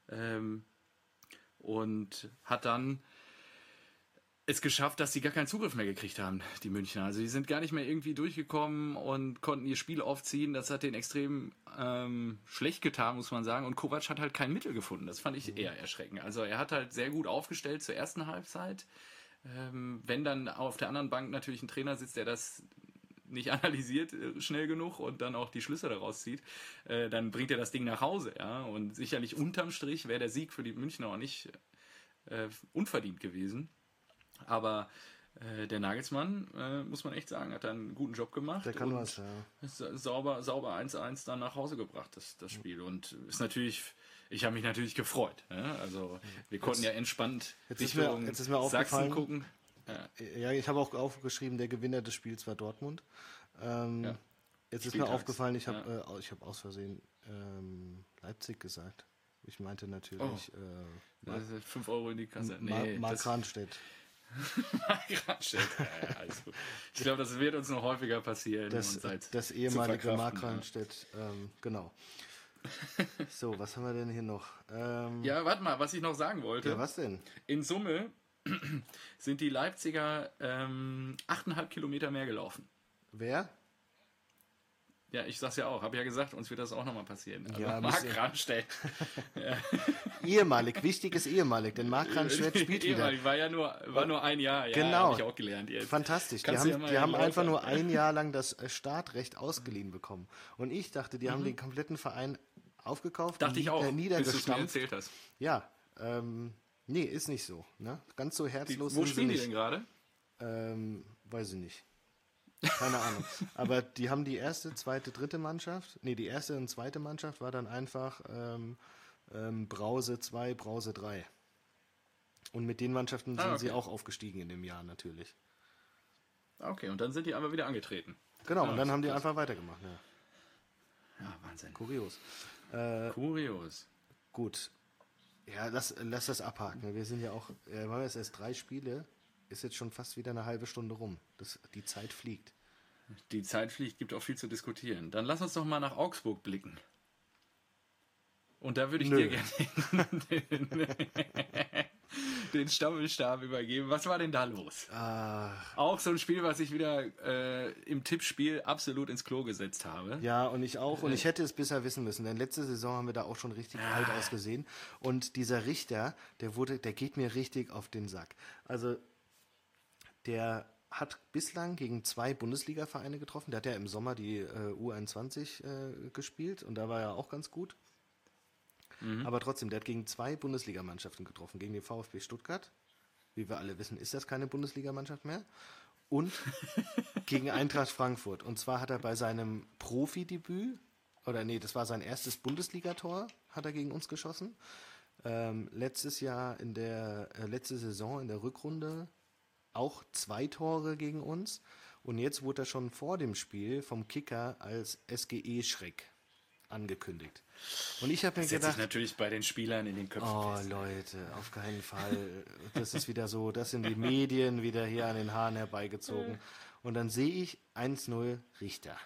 und hat dann es geschafft, dass sie gar keinen Zugriff mehr gekriegt haben, die Münchner. Also die sind gar nicht mehr irgendwie durchgekommen und konnten ihr Spiel aufziehen. Das hat denen extrem schlecht getan, muss man sagen. Und Kovac hat halt kein Mittel gefunden. Das fand ich eher erschreckend. Also er hat halt sehr gut aufgestellt zur ersten Halbzeit. Wenn dann auf der anderen Bank natürlich ein Trainer sitzt, der das nicht analysiert schnell genug und dann auch die Schlüsse daraus zieht, dann bringt er das Ding nach Hause. Ja? Und sicherlich unterm Strich wäre der Sieg für die Münchner auch nicht unverdient gewesen. Aber der Nagelsmann, muss man echt sagen, hat da einen guten Job gemacht. Der kann was, ja. Ist sauber 1-1 dann nach Hause gebracht, das Spiel. Und ist natürlich, ich habe mich natürlich gefreut. Ja? Also wir konnten ja entspannt Richtung Sachsen gucken. Ja, ich habe auch aufgeschrieben, der Gewinner des Spiels war Dortmund. Jetzt ist mir aufgefallen, ich habe aus Versehen Leipzig gesagt. Ich meinte natürlich 5 Euro in die Kasse. Mark Ranstedt. Ja, alles gut. Ich glaube, das wird uns noch häufiger passieren. Das ehemalige Mark Ranstedt, genau. So, was haben wir denn hier noch? Ja, warte mal, was ich noch sagen wollte. Ja, was denn? In Summe sind die Leipziger 8,5 Kilometer mehr gelaufen. Wer? Ja, ich sag's ja auch. Habe ja gesagt, uns wird das auch nochmal passieren. Also Ja, Marc müsste- Ranstedt. Ehemalig, wichtiges ehemalig, denn Marc Ranschwert spielt wieder. Ehemalig, war nur ein Jahr. Ja, Genau. habe ich auch gelernt jetzt. Fantastisch. Die Kannst haben, du ja mal die haben einfach erläutern. nur ein Jahr lang das Startrecht ausgeliehen bekommen. Und ich dachte, die haben den kompletten Verein aufgekauft, Dachte ich auch, bis du es mir niedergestampft. erzählt hast. Ja, nee, ist nicht so. Ne? Ganz so herzlos Wo sind sie spielen die nicht. denn gerade? Weiß ich nicht. Keine Ahnung. Aber die haben die erste, zweite, dritte Mannschaft. Nee, die erste und zweite Mannschaft war dann einfach Brause 2, Brause 3. Und mit den Mannschaften sind sie okay. auch aufgestiegen in dem Jahr natürlich. Okay, und dann sind die einfach wieder angetreten. Genau, Ja, und dann haben die krass. einfach weitergemacht. Ja. Ja, Wahnsinn. Kurios. Kurios. Gut. Ja, lass das abhaken. Wir sind ja auch, wir haben jetzt erst 3 Spiele, ist jetzt schon fast wieder eine halbe Stunde rum. Die Zeit fliegt. Die Zeit fliegt, gibt auch viel zu diskutieren. Dann lass uns doch mal nach Augsburg blicken. Und da würde ich dir gerne den Stammelstab übergeben. Was war denn da los? Auch so ein Spiel, was ich wieder im Tippspiel absolut ins Klo gesetzt habe. Ja, und ich auch. Und ich hätte es bisher wissen müssen, denn letzte Saison haben wir da auch schon richtig alt ausgesehen. Und dieser Richter, der geht mir richtig auf den Sack. Also, der hat bislang gegen 2 Bundesliga-Vereine getroffen. Der hat ja im Sommer die U21 gespielt und da war er auch ganz gut. Aber trotzdem, der hat gegen 2 Bundesligamannschaften getroffen. Gegen den VfB Stuttgart. Wie wir alle wissen, ist das keine Bundesligamannschaft mehr. Und gegen Eintracht Frankfurt. Und zwar hat er bei seinem Profidebüt, oder nee, das war sein erstes Bundesligator, hat er gegen uns geschossen. Letzte Saison in der Rückrunde auch 2 Tore gegen uns. Und jetzt wurde er schon vor dem Spiel vom Kicker als SGE-Schreck angekündigt. Und ich habe mir Das setzt sich gedacht, natürlich bei den Spielern in den Köpfen oh fest. Leute, auf keinen Fall. Das ist wieder so, das sind die Medien wieder hier an den Haaren herbeigezogen. Und dann sehe ich 1-0 Richter.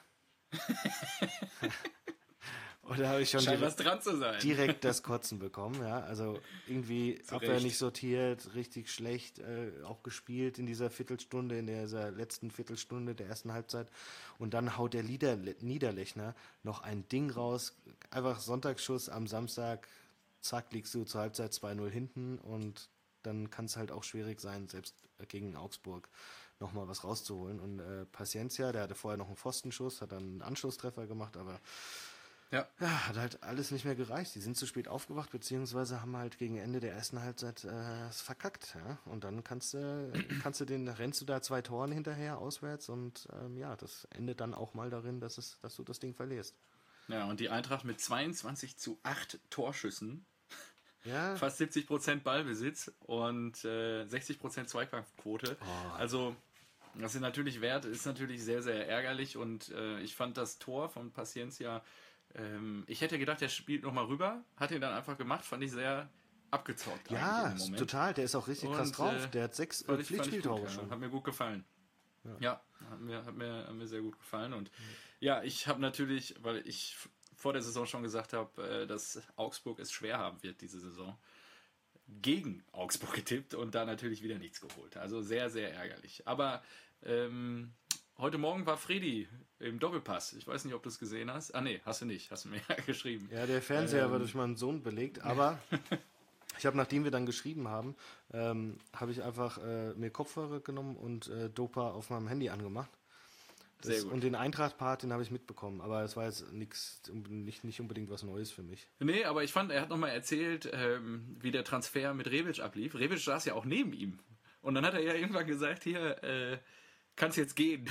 Und da habe ich schon Scheint was dran zu sein. direkt das Kotzen bekommen. Ja, also irgendwie Abwehr Recht. nicht sortiert, richtig schlecht auch gespielt in dieser Viertelstunde, in dieser letzten Viertelstunde der ersten Halbzeit. Und dann haut der Niederlechner noch ein Ding raus. Einfach Sonntagsschuss am Samstag. Zack, liegst du zur Halbzeit 2-0 hinten. Und dann kann es halt auch schwierig sein, selbst gegen Augsburg nochmal was rauszuholen. Und Paciencia, der hatte vorher noch einen Pfostenschuss, hat dann einen Anschlusstreffer gemacht, aber Ja. ja, hat halt alles nicht mehr gereicht. Die sind zu spät aufgewacht, beziehungsweise haben halt gegen Ende der ersten Halbzeit es verkackt. Ja? Und dann rennst du da 2 Toren hinterher auswärts und ja, das endet dann auch mal darin, dass du das Ding verlierst. Ja, und die Eintracht mit 22:8 Torschüssen, Ja, fast 70% Ballbesitz und 60% Zweikampfquote. Also, das ist natürlich sehr, sehr ärgerlich und ich fand das Tor von Paciencia, ich hätte gedacht, der spielt nochmal rüber, hat ihn dann einfach gemacht, fand ich sehr abgezockt. ja, eigentlich im Moment. total. Der ist auch richtig krass Und, drauf. Der hat 6 Fand ich Pflichtspieltore gut, ja. schon. Hat mir gut gefallen. Ja, hat mir sehr gut gefallen. Und ja, ich habe natürlich, weil ich vor der Saison schon gesagt habe, dass Augsburg es schwer haben wird diese Saison, gegen Augsburg getippt und da natürlich wieder nichts geholt. Also sehr, sehr ärgerlich. Aber heute Morgen war Fredi im Doppelpass. Ich weiß nicht, ob du es gesehen hast. Ah nee, hast du nicht. Hast du mir ja geschrieben. Ja, der Fernseher war durch meinen Sohn belegt, aber ich habe, nachdem wir dann geschrieben haben, habe ich einfach mir Kopfhörer genommen und Dopa auf meinem Handy angemacht. Sehr gut. Und den Eintracht-Part, den habe ich mitbekommen, aber es war jetzt nicht unbedingt was Neues für mich. Nee, aber ich fand, er hat nochmal erzählt, wie der Transfer mit Rebic ablief. Rebic saß ja auch neben ihm. Und dann hat er ja irgendwann gesagt, hier, kannst jetzt gehen.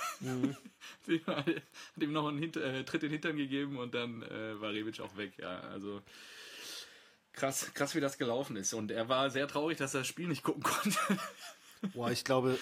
Hat ihm noch einen Tritt in den Hintern gegeben und dann war Rebic auch weg. Ja, also krass, wie das gelaufen ist. Und er war sehr traurig, dass er das Spiel nicht gucken konnte. Boah, ich glaube,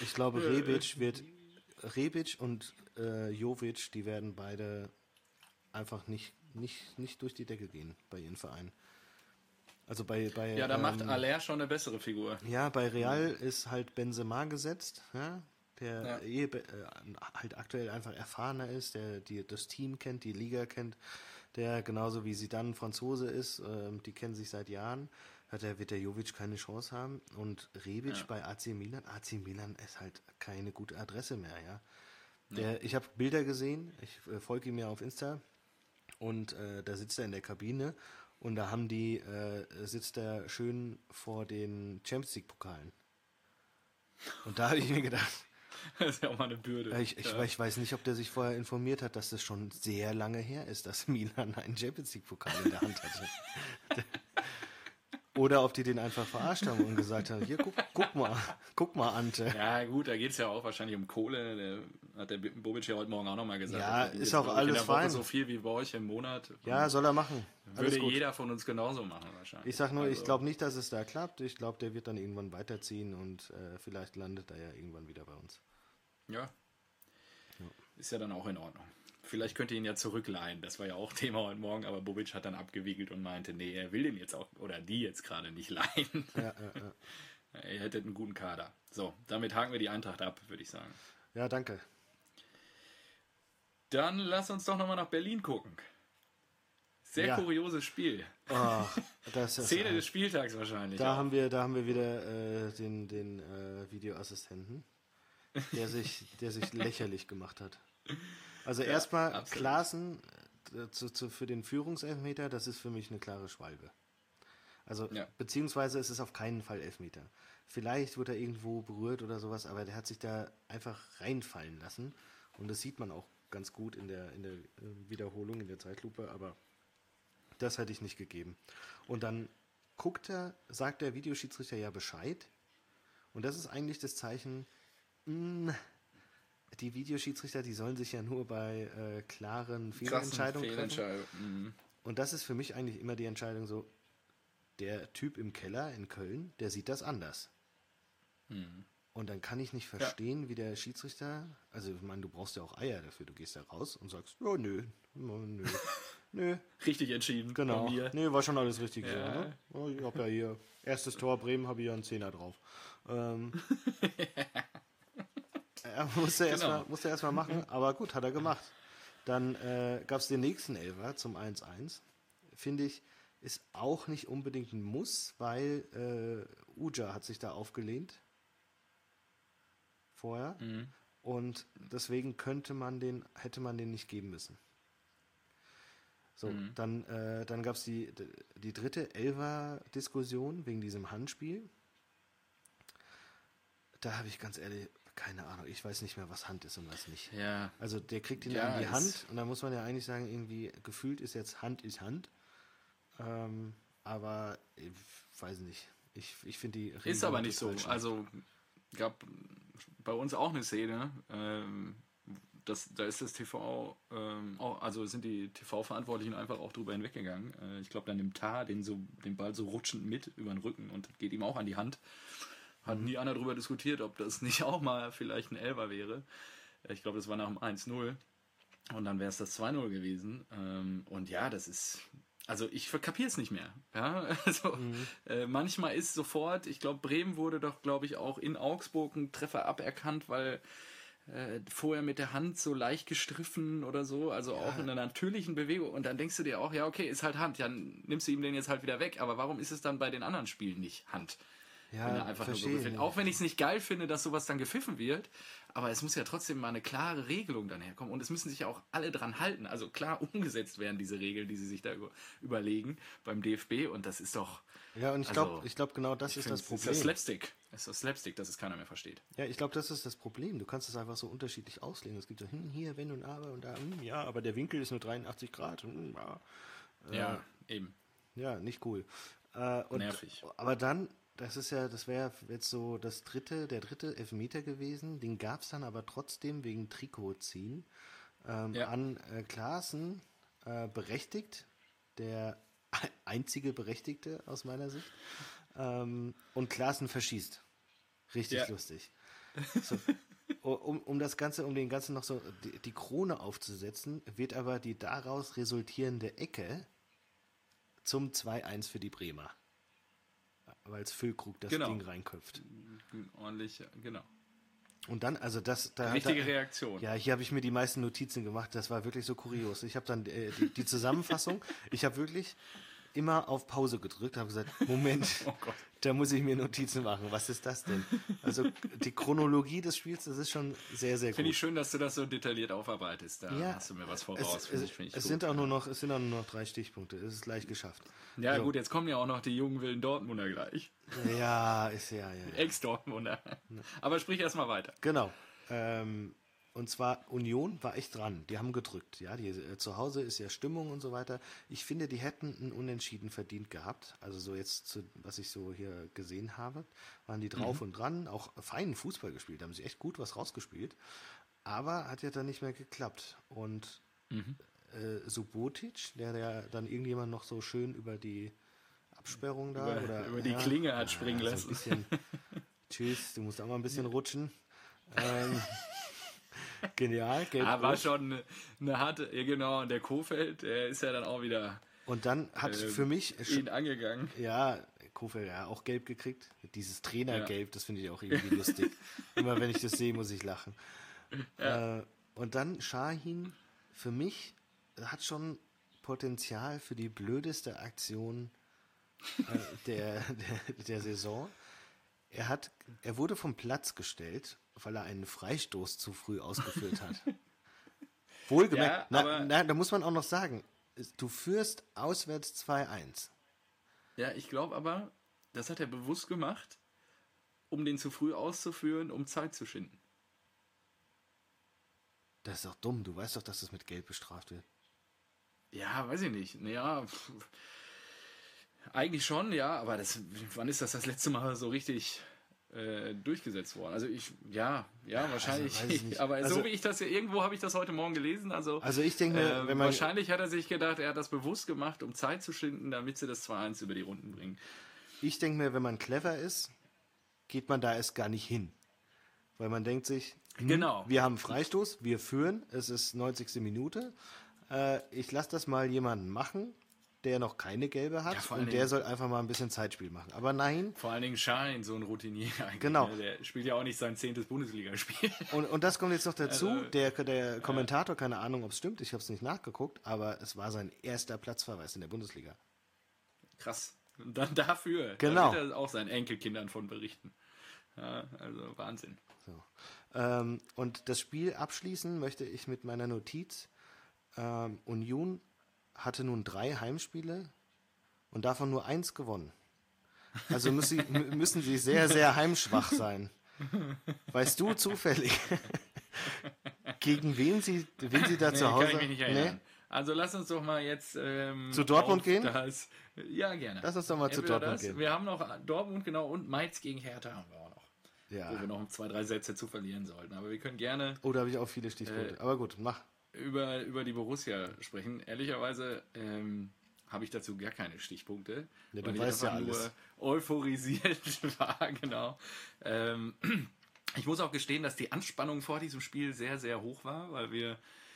Rebic und Jovic, die werden beide einfach nicht durch die Decke gehen bei ihren Vereinen. Also bei Ja, da macht Aller schon eine bessere Figur. ja, bei Real ist halt Benzema gesetzt, ja, der halt aktuell einfach erfahrener ist, der das Team kennt, die Liga kennt, der genauso wie Zidane Franzose ist, die kennen sich seit Jahren, wird der Jovic keine Chance haben. Und Rebic bei AC Milan ist halt keine gute Adresse mehr, ja. Ich habe Bilder gesehen, ich folge ihm ja auf Insta und da sitzt er in der Kabine und da sitzt er schön vor den Champions League Pokalen. Und da habe ich mir gedacht, Das ist ja auch mal eine Bürde. ich weiß nicht, ob der sich vorher informiert hat, dass das schon sehr lange her ist, dass Milan einen Champions League Pokal in der Hand hatte. Oder ob die den einfach verarscht haben und gesagt haben, hier, guck mal, Ante. Ja gut, da geht es ja auch wahrscheinlich um Kohle. Hat der Bobic ja heute Morgen auch nochmal gesagt. Ja, ist auch alles in der Woche fein. so viel wie bei euch im Monat. Ja, soll er machen. Würde jeder von uns genauso machen wahrscheinlich. Ich sag nur, ich glaube nicht, dass es da klappt. Ich glaube, der wird dann irgendwann weiterziehen und vielleicht landet er ja irgendwann wieder bei uns. Ja. Ist ja dann auch in Ordnung. Vielleicht könnt ihr ihn ja zurückleihen. Das war ja auch Thema heute Morgen, aber Bobic hat dann abgewiegelt und meinte, nee, er will den jetzt auch, oder die jetzt gerade nicht leihen. Ja. Ihr hättet einen guten Kader. So, damit haken wir die Eintracht ab, würde ich sagen. Ja, danke. Dann lass uns doch nochmal nach Berlin gucken. Sehr kurioses Spiel. Oh, das ist Szene des Spieltags wahrscheinlich. Da haben wir wieder den Videoassistenten, der sich lächerlich gemacht hat. Also erstmal Klaassen für den Führungselfmeter, das ist für mich eine klare Schwalbe. Also beziehungsweise es ist auf keinen Fall Elfmeter. Vielleicht wird er irgendwo berührt oder sowas, aber der hat sich da einfach reinfallen lassen und das sieht man auch ganz gut in der Wiederholung, in der Zeitlupe, aber das hätte ich nicht gegeben. Und dann sagt der Videoschiedsrichter ja Bescheid und das ist eigentlich das Zeichen, die Videoschiedsrichter, die sollen sich ja nur bei klaren Fehlentscheidungen treffen. Und das ist für mich eigentlich immer die Entscheidung so, der Typ im Keller in Köln, der sieht das anders. Und dann kann ich nicht verstehen, wie der Schiedsrichter, also ich meine, du brauchst ja auch Eier dafür, du gehst da raus und sagst, ja, nö. Richtig entschieden. Genau. Von mir. Nee, war schon alles richtig. So, ne? Ich habe ja hier, erstes Tor Bremen, habe ich ja einen Zehner drauf. Er musste erst mal machen, aber gut, hat er gemacht. Dann gab es den nächsten Elfer zum 1-1. Finde ich, ist auch nicht unbedingt ein Muss, weil Uja hat sich da aufgelehnt vorher und deswegen hätte man den nicht geben müssen. So, dann gab es die dritte Elfer-Diskussion wegen diesem Handspiel. Da habe ich ganz ehrlich keine Ahnung, ich weiß nicht mehr, was Hand ist und was nicht. Ja. Also der kriegt ihn in die Hand und da muss man ja eigentlich sagen, irgendwie gefühlt ist jetzt Hand ist Hand. Aber ich weiß nicht. Ich finde die Regeln ist aber nicht so. schlecht. Also gab bei uns auch eine Szene, da ist das TV, also sind die TV-Verantwortlichen einfach auch drüber hinweggegangen. Ich glaube, dann nimmt Tah den Ball so rutschend mit über den Rücken und geht ihm auch an die Hand. Hat nie einer darüber diskutiert, ob das nicht auch mal vielleicht ein Elfer wäre. Ich glaube, das war nach dem 1-0. Und dann wäre es das 2-0 gewesen. Und ja, das ist... Also ich kapiere es nicht mehr. Ja? Also, manchmal ist sofort... Ich glaube, Bremen wurde doch, glaube ich, auch in Augsburg ein Treffer aberkannt, weil vorher mit der Hand so leicht gestriffen oder so. Also auch in einer natürlichen Bewegung. Und dann denkst du dir auch, ja okay, ist halt Hand. Dann nimmst du ihm den jetzt halt wieder weg. Aber warum ist es dann bei den anderen Spielen nicht Hand? Ja, wenn er einfach nur so gepfiffen. Auch wenn ich es nicht geil finde, dass sowas dann gepfiffen wird, aber es muss ja trotzdem mal eine klare Regelung dann herkommen und es müssen sich ja auch alle dran halten. Also klar umgesetzt werden diese Regeln, die sie sich da überlegen beim DFB und das ist doch... Ja, und ich glaube genau das ist das Problem. Es ist das Slapstick, dass es keiner mehr versteht. Ja, ich glaube, das ist das Problem. Du kannst es einfach so unterschiedlich auslegen. Es gibt so hier, wenn und aber und da, ja, aber der Winkel ist nur 83 Grad. Ja, eben. Ja, nicht cool. Nervig. Aber dann... Das wäre jetzt so der dritte Elfmeter gewesen. Den gab es dann aber trotzdem wegen Trikotziehen an Klaassen berechtigt. Der einzige Berechtigte aus meiner Sicht. Und Klaassen verschießt. Richtig lustig. So, um den Ganzen noch so die Krone aufzusetzen, wird aber die daraus resultierende Ecke zum 2-1 für die Bremer. Weil es Füllkrug das Ding reinköpft. Ordentlich, genau. Und dann, also richtige Reaktion. Ja, hier habe ich mir die meisten Notizen gemacht. Das war wirklich so kurios. Ich habe dann die Zusammenfassung. Ich habe wirklich immer auf Pause gedrückt, habe gesagt, Moment, Oh Gott. da muss ich mir Notizen machen. Was ist das denn? Also die Chronologie des Spiels, das ist schon sehr, sehr Finde gut. ich schön, dass du das so detailliert aufarbeitest. Da Ja, hast du mir was voraus. Finde ich es gut. sind auch nur noch 3 Stichpunkte. Es ist gleich geschafft. Ja, So. gut, jetzt kommen ja auch noch die jungen wilden Dortmunder gleich. Ja, ja. Ex-Dortmunder. Aber sprich erstmal weiter. Genau. Und zwar Union war echt dran. Die haben gedrückt. Ja, zu Hause ist ja Stimmung und so weiter. Ich finde, die hätten ein Unentschieden verdient gehabt. Also so jetzt, was ich so hier gesehen habe, waren die drauf und dran. Auch feinen Fußball gespielt. Haben sie echt gut was rausgespielt. Aber hat ja dann nicht mehr geklappt. Und Subotic, der dann irgendjemand noch so schön über die Absperrung da Über die Klinge hat springen so lassen. ein bisschen, tschüss, du musst auch mal ein bisschen rutschen. Genial, gelb. War schon eine harte, ja genau, und der Kofeld, der ist ja dann auch wieder Und dann hat für mich ihn angegangen. ja, Kofeld ja auch gelb gekriegt. Dieses Trainergelb, das finde ich auch irgendwie lustig. Immer wenn ich das sehe, muss ich lachen. Ja. Und dann Şahin, für mich, hat schon Potenzial für die blödeste Aktion der Saison. Er wurde vom Platz gestellt, weil er einen Freistoß zu früh ausgeführt hat. Wohlgemerkt, da muss man auch noch sagen, du führst auswärts 2-1. Ja, ich glaube aber, das hat er bewusst gemacht, um den zu früh auszuführen, um Zeit zu schinden. Das ist doch dumm, du weißt doch, dass das mit Gelb bestraft wird. Ja, weiß ich nicht. Naja, eigentlich schon, ja, aber wann ist das letzte Mal so richtig durchgesetzt worden? Also wahrscheinlich. Also, weiß ich nicht. Aber Also, so wie ich das irgendwo habe ich das heute Morgen gelesen. Also ich denke, wenn man wahrscheinlich hat er sich gedacht, er hat das bewusst gemacht, um Zeit zu schinden, damit sie das 2-1 über die Runden bringen. Ich denke mir, wenn man clever ist, geht man da erst gar nicht hin. Weil man denkt sich, Genau. wir haben Freistoß, wir führen, es ist 90. Minute. Ich lasse das mal jemanden machen, der noch keine gelbe hat vor allen und der Dingen- soll einfach mal ein bisschen Zeitspiel machen. Aber nein, Vor allen Dingen Schein, so ein Routinier eigentlich. Genau. Ne? Der spielt ja auch nicht sein 10. Bundesligaspiel. und das kommt jetzt noch dazu, Also, der Kommentator, keine Ahnung, ob es stimmt, ich habe es nicht nachgeguckt, aber es war sein erster Platzverweis in der Bundesliga. Krass. Und dann dafür. Genau. Da wird er auch seinen Enkelkindern von berichten. Ja, also Wahnsinn. So. Und das Spiel abschließen möchte ich mit meiner Notiz. Union hatte nun 3 Heimspiele und davon nur 1 gewonnen. Also müssen sie sehr, sehr heimschwach sein. Weißt du zufällig, gegen wen sie da zu Hause... Kann ich mich nicht erinnern. Also lass uns doch mal jetzt Zu Dortmund gehen? Ja, gerne. Lass uns doch mal zu Entweder Dortmund gehen. Wir haben noch Dortmund, genau, und Mainz gegen Hertha haben wir auch noch. Ja. Wo wir noch 2, 3 Sätze zu verlieren sollten. Aber wir können gerne Oh, da habe ich auch viele Stichpunkte. Aber gut, mach. über die Borussia sprechen. Ehrlicherweise habe ich dazu gar keine Stichpunkte. Ja, du weil ich weißt ja einfach alles. nur euphorisiert war, genau. Ich muss auch gestehen, dass die Anspannung vor diesem Spiel sehr, sehr hoch war, weil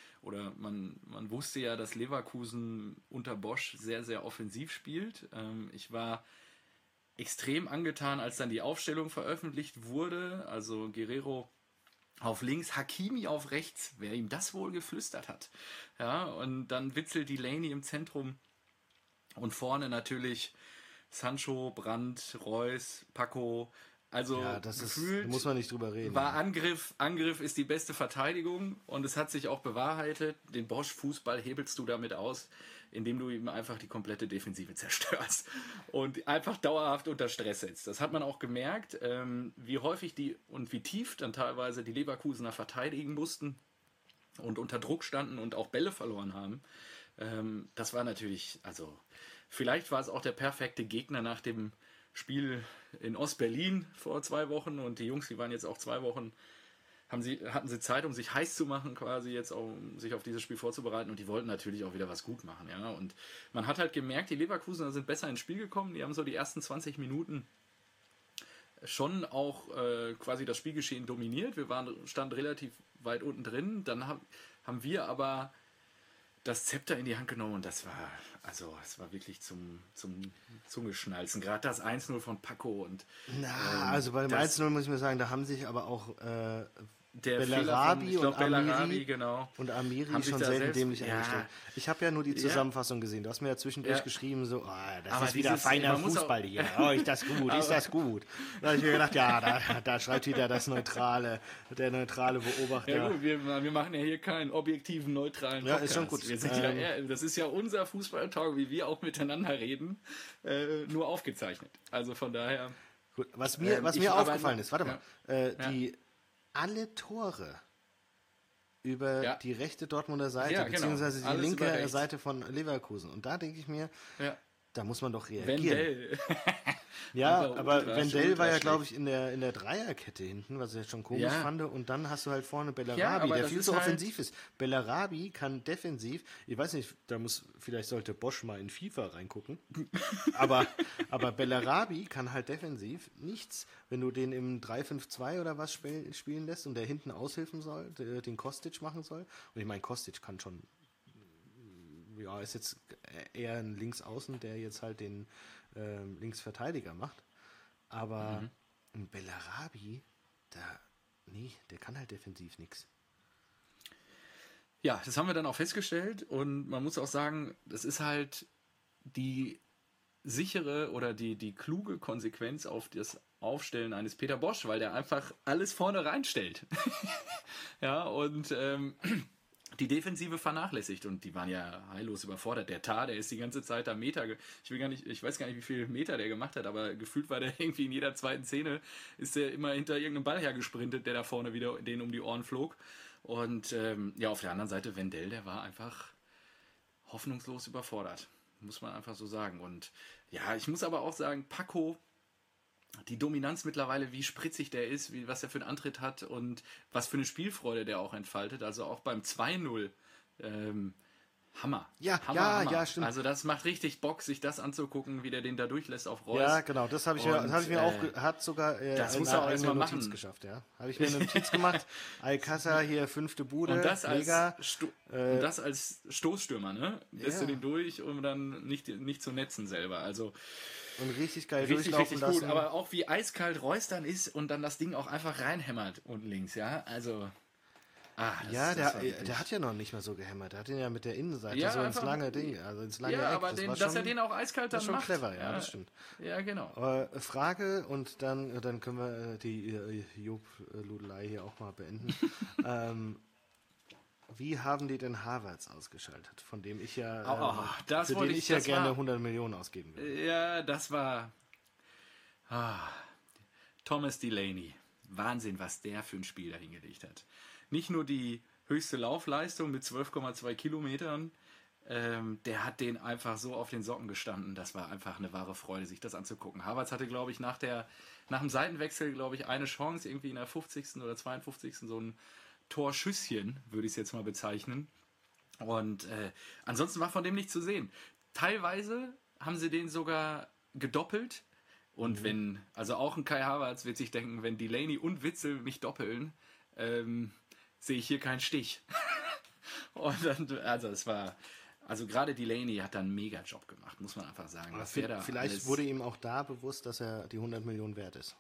man wusste ja, dass Leverkusen unter Bosch sehr, sehr offensiv spielt. Ich war extrem angetan, als dann die Aufstellung veröffentlicht wurde. Also Guerrero auf links, Hakimi auf rechts, wer ihm das wohl geflüstert hat. Ja, und dann Witzel, Delaney im Zentrum und vorne natürlich Sancho, Brandt, Reus, Paco. Also Ja, das gefühlt da muss man nicht drüber reden. war Angriff ist die beste Verteidigung und es hat sich auch bewahrheitet. Den Bosch-Fußball hebelst du damit aus, indem du ihm einfach die komplette Defensive zerstörst und einfach dauerhaft unter Stress setzt. Das hat man auch gemerkt, wie häufig wie tief dann teilweise die Leverkusener verteidigen mussten und unter Druck standen und auch Bälle verloren haben. Das war natürlich, also vielleicht war es auch der perfekte Gegner nach dem Spiel in Ostberlin vor 2 Wochen und die Jungs, die waren jetzt auch 2 Wochen, hatten sie Zeit, um sich heiß zu machen, quasi jetzt, um sich auf dieses Spiel vorzubereiten und die wollten natürlich auch wieder was gut machen, ja, und man hat halt gemerkt, die Leverkusener sind besser ins Spiel gekommen, die haben so die ersten 20 Minuten schon auch quasi das Spielgeschehen dominiert, standen relativ weit unten drin, dann haben wir aber das Zepter in die Hand genommen und es war wirklich zum Zungeschnalzen. Gerade das 1-0 von Paco und Also bei dem 1-0 muss ich mir sagen, da haben sich aber auch der Bellarabi Fehler von, und Bellarabi, Amiri, genau. und Amiri Haben ist sich schon da selten selbst- dämlich ja. angestellt. Ich habe ja nur die Zusammenfassung gesehen. Du hast mir ja zwischendurch Ja. geschrieben, so, das Aber ist wieder dieses- feiner man muss Fußball auch- hier. Oh, ist das gut, ist das gut. Da habe ich mir gedacht, ja, da schreibt wieder der neutrale Beobachter. Ja gut, wir machen ja hier keinen objektiven, neutralen Ja, Podcast. ist schon gut. Wir sind das ist ja unser Fußballtalk, wie wir auch miteinander reden, nur aufgezeichnet. Also von daher... Gut, was mir aber- aufgefallen ist, warte mal, Ja. alle Tore über Ja. die rechte Dortmunder Seite, Ja, genau. beziehungsweise die Alles über linke rechts. Seite von Leverkusen. Und da denke ich mir, Ja. da muss man doch reagieren. Wendell. Ja, Ultra- aber ultra- Wendell ultra war ja, schlecht. glaube ich, in der Dreierkette hinten, was ich jetzt schon komisch Ja. fand. Und dann hast du halt vorne Ja, Bellarabi, aber der das viel ist zu halt- offensiv ist. Bellarabi kann defensiv, ich weiß nicht, vielleicht sollte Bosch mal in FIFA reingucken. aber Bellarabi kann halt defensiv nichts, wenn du den im 3-5-2 oder was spielen lässt und der hinten aushilfen soll, den Kostic machen soll. Und ich meine, Kostic kann schon, ja, ist jetzt eher ein Linksaußen, der jetzt halt den Linksverteidiger macht. Aber ein Bellarabi, der kann halt defensiv nichts. Ja, das haben wir dann auch festgestellt und man muss auch sagen, das ist halt die sichere oder die kluge Konsequenz auf das Aufstellen eines Peter Bosch, weil der einfach alles vorne reinstellt. Ja, und die Defensive vernachlässigt und die waren ja heillos überfordert. Der Tah, der ist die ganze Zeit da ich weiß gar nicht, wie viele Meter der gemacht hat, aber gefühlt war der irgendwie in jeder zweiten Szene, ist der immer hinter irgendeinem Ball hergesprintet, der da vorne wieder denen um die Ohren flog. Und ja, auf der anderen Seite, Wendell, der war einfach hoffnungslos überfordert. Muss man einfach so sagen. Und ja, ich muss aber auch sagen, Paco, die Dominanz mittlerweile, wie spritzig der ist, was er für einen Antritt hat und was für eine Spielfreude der auch entfaltet. Also auch beim 2-0. Hammer. Ja, Hammer. ja, stimmt. Also das macht richtig Bock, sich das anzugucken, wie der den da durchlässt auf Reus. Ja, genau, das habe ich mir auch, hat sogar das muss eine er auch erst eigene mal Notiz machen. geschafft, ja. Habe ich mir eine Notiz gemacht. Alcázar hier 5. Bude, Und das mega. als Stoßstürmer, ne? Lässt du den durch, um dann nicht zu netzen selber. Also Und richtig geil richtig durchlaufen gut. lassen. Aber auch wie eiskalt Reus dann ist und dann das Ding auch einfach reinhämmert unten links, ja? Also der hat ja noch nicht mal so gehämmert. Der hat ihn ja mit der Innenseite Ja, so ins einfach- lange Ding, also ins lange ja, Eck. aber Das war dass schon, er den auch eiskalt das dann ist schon macht. clever, ja, das stimmt. Ja, genau. Frage und dann können wir die Job-Ludelei hier auch mal beenden. Wie haben die denn Havertz ausgeschaltet, von dem ich ja, das für wollte den ich- ich ja das gerne war- 100 Millionen ausgeben würde? Ja, das war Thomas Delaney. Wahnsinn, was der für ein Spiel da hingelegt hat. Nicht nur die höchste Laufleistung mit 12,2 Kilometern, der hat den einfach so auf den Socken gestanden. Das war einfach eine wahre Freude, sich das anzugucken. Havertz hatte, glaube ich, nach dem Seitenwechsel, glaube ich, eine Chance, irgendwie in der 50. oder 52. so ein Torschüsschen, würde ich es jetzt mal bezeichnen. Und ansonsten war von dem nichts zu sehen. Teilweise haben sie den sogar gedoppelt. Und also auch ein Kai Havertz wird sich denken, wenn Delaney und Witzel mich doppeln, sehe ich hier keinen Stich. Und dann, also gerade Delaney hat da einen Mega-Job gemacht, muss man einfach sagen. Was der da Vielleicht alles- wurde ihm auch da bewusst, dass er die 100 Millionen wert ist.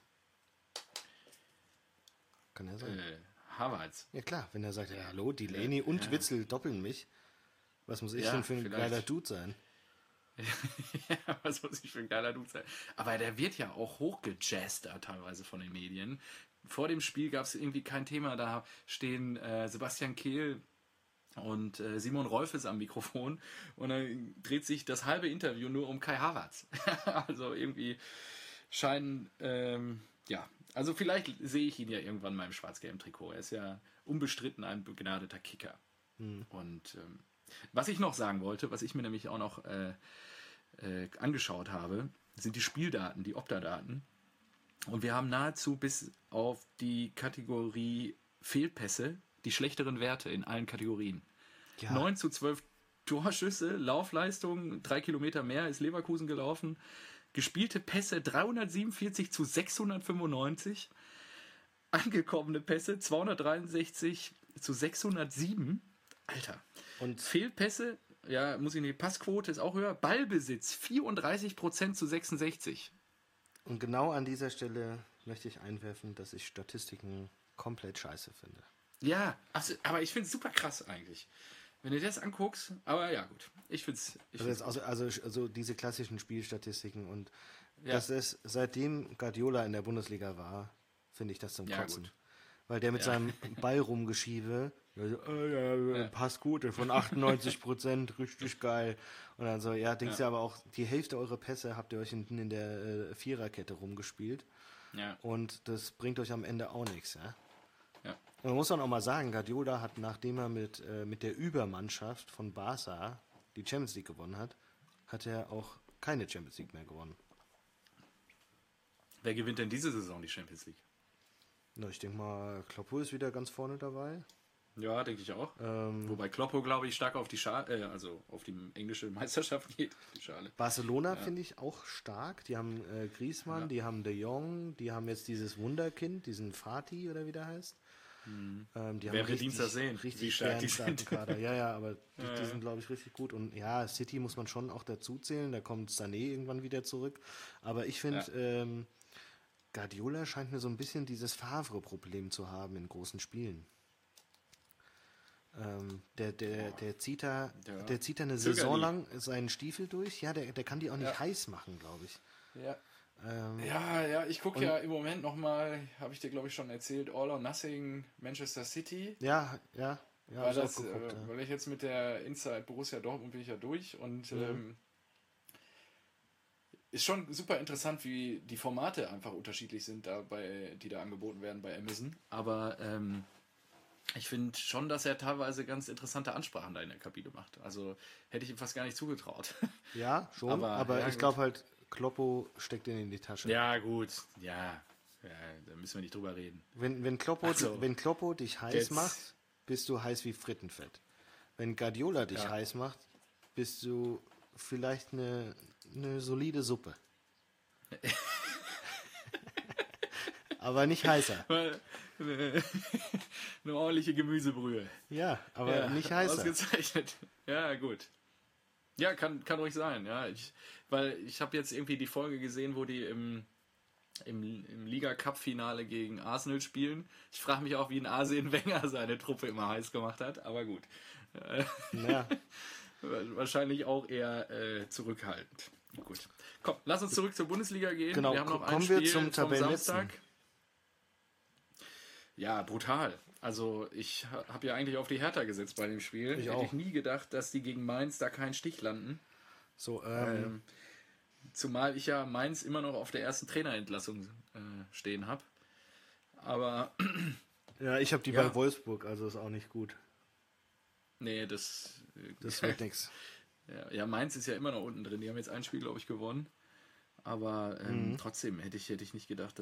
Kann ja sein. Havertz. Ja klar, wenn er sagt, ja hallo, Delaney und Witzel doppeln mich. Was muss ich Ja, denn für ein vielleicht. geiler Dude sein? Ja, was muss ich für ein geiler Dude sein. Aber der wird ja auch hochgejazzt da teilweise von den Medien. Vor dem Spiel gab es irgendwie kein Thema. Da stehen Sebastian Kehl und Simon Rolfes am Mikrofon und dann dreht sich das halbe Interview nur um Kai Havertz. Also irgendwie scheinen, also vielleicht sehe ich ihn ja irgendwann mal im schwarz-gelben Trikot. Er ist ja unbestritten ein begnadeter Kicker. Und was ich noch sagen wollte, was ich mir nämlich auch noch angeschaut habe, sind die Spieldaten, die Opta-Daten. Und wir haben nahezu bis auf die Kategorie Fehlpässe die schlechteren Werte in allen Kategorien. Ja. 9:12 Torschüsse, Laufleistung, 3 Kilometer mehr ist Leverkusen gelaufen. Gespielte Pässe 347:695. Angekommene Pässe 263:607. Alter. Und Fehlpässe, ja, muss ich nicht, Passquote ist auch höher. Ballbesitz 34%:66. Und genau an dieser Stelle möchte ich einwerfen, dass ich Statistiken komplett scheiße finde. Ja, aber ich finde es super krass eigentlich. Wenn du das anguckst, aber ja gut, ich finde es. Also diese klassischen Spielstatistiken und Ja. das ist, seitdem Guardiola in der Bundesliga war, finde ich das zum Ja, Kotzen. gut. Weil der mit seinem Ball rumgeschiebe, passt gut, von 98%, richtig geil. Und dann so, denkst du aber auch, die Hälfte eurer Pässe habt ihr euch hinten in der Viererkette rumgespielt. Ja. Und das bringt euch am Ende auch nichts, ja. Ja. Und man muss dann auch mal sagen, Guardiola hat, nachdem er mit der Übermannschaft von Barca die Champions League gewonnen hat, hat er auch keine Champions League mehr gewonnen. Wer gewinnt denn diese Saison die Champions League? Na, ich denke mal, Kloppo ist wieder ganz vorne dabei. Ja, denke ich auch. Wobei Kloppo, glaube ich, stark auf die Schale, also auf die englische Meisterschaft geht. Die Schale. Barcelona finde ich auch stark. Die haben Griezmann, die haben De Jong, die haben jetzt dieses Wunderkind, diesen Fatih oder wie der heißt. Die haben Wäre Dienstag sehen, wie richtig stark die sind. Kader. Ja, aber die sind, glaube ich, richtig gut. Und ja, City muss man schon auch dazu zählen. Da kommt Sané irgendwann wieder zurück. Aber ich finde, Guardiola scheint mir so ein bisschen dieses Favre-Problem zu haben in großen Spielen. Der zieht da eine Saison lang seinen Stiefel durch. Ja, der kann die auch nicht heiß machen, glaube ich. Ja. Ich gucke ja im Moment nochmal, habe ich dir glaube ich schon erzählt, All or Nothing Manchester City. Ja. Weil ich jetzt mit der Inside Borussia Dortmund bin ich ja durch und ist schon super interessant, wie die Formate einfach unterschiedlich sind, die da angeboten werden bei Amazon. Aber ich finde schon, dass er teilweise ganz interessante Ansprachen da in der Kabine macht. Also hätte ich ihm fast gar nicht zugetraut. Ja, schon, aber ich glaube halt, Kloppo steckt ihn in die Tasche. Ja, gut. Ja, da müssen wir nicht drüber reden. Wenn Kloppo dich heiß macht, bist du heiß wie Frittenfett. Wenn Guardiola dich heiß macht, bist du vielleicht eine solide Suppe. Aber nicht heißer. Eine ordentliche Gemüsebrühe. Ja, aber nicht heißer. Ausgezeichnet. Ja, gut. Ja, kann ruhig sein. Ja, weil ich habe jetzt irgendwie die Folge gesehen, wo die im Liga-Cup-Finale gegen Arsenal spielen. Ich frage mich auch, wie ein Arsene Wenger seine Truppe immer heiß gemacht hat, aber gut. Ja. Wahrscheinlich auch eher zurückhaltend. Gut. Komm, lass uns zurück zur Bundesliga gehen. Genau, wir haben noch kommen wir zum Tabellenletzten. Ja, brutal. Also ich habe ja eigentlich auf die Hertha gesetzt bei dem Spiel. Ich Hätte auch. ich nie gedacht, dass die gegen Mainz da keinen Stich landen. So, zumal ich ja Mainz immer noch auf der ersten Trainerentlassung stehen habe. Aber ja, ich habe die bei Wolfsburg, also ist auch nicht gut. Nee, das wird nichts. Ja, Mainz ist ja immer noch unten drin. Die haben jetzt ein Spiel, glaube ich, gewonnen. Aber trotzdem hätte ich nicht gedacht,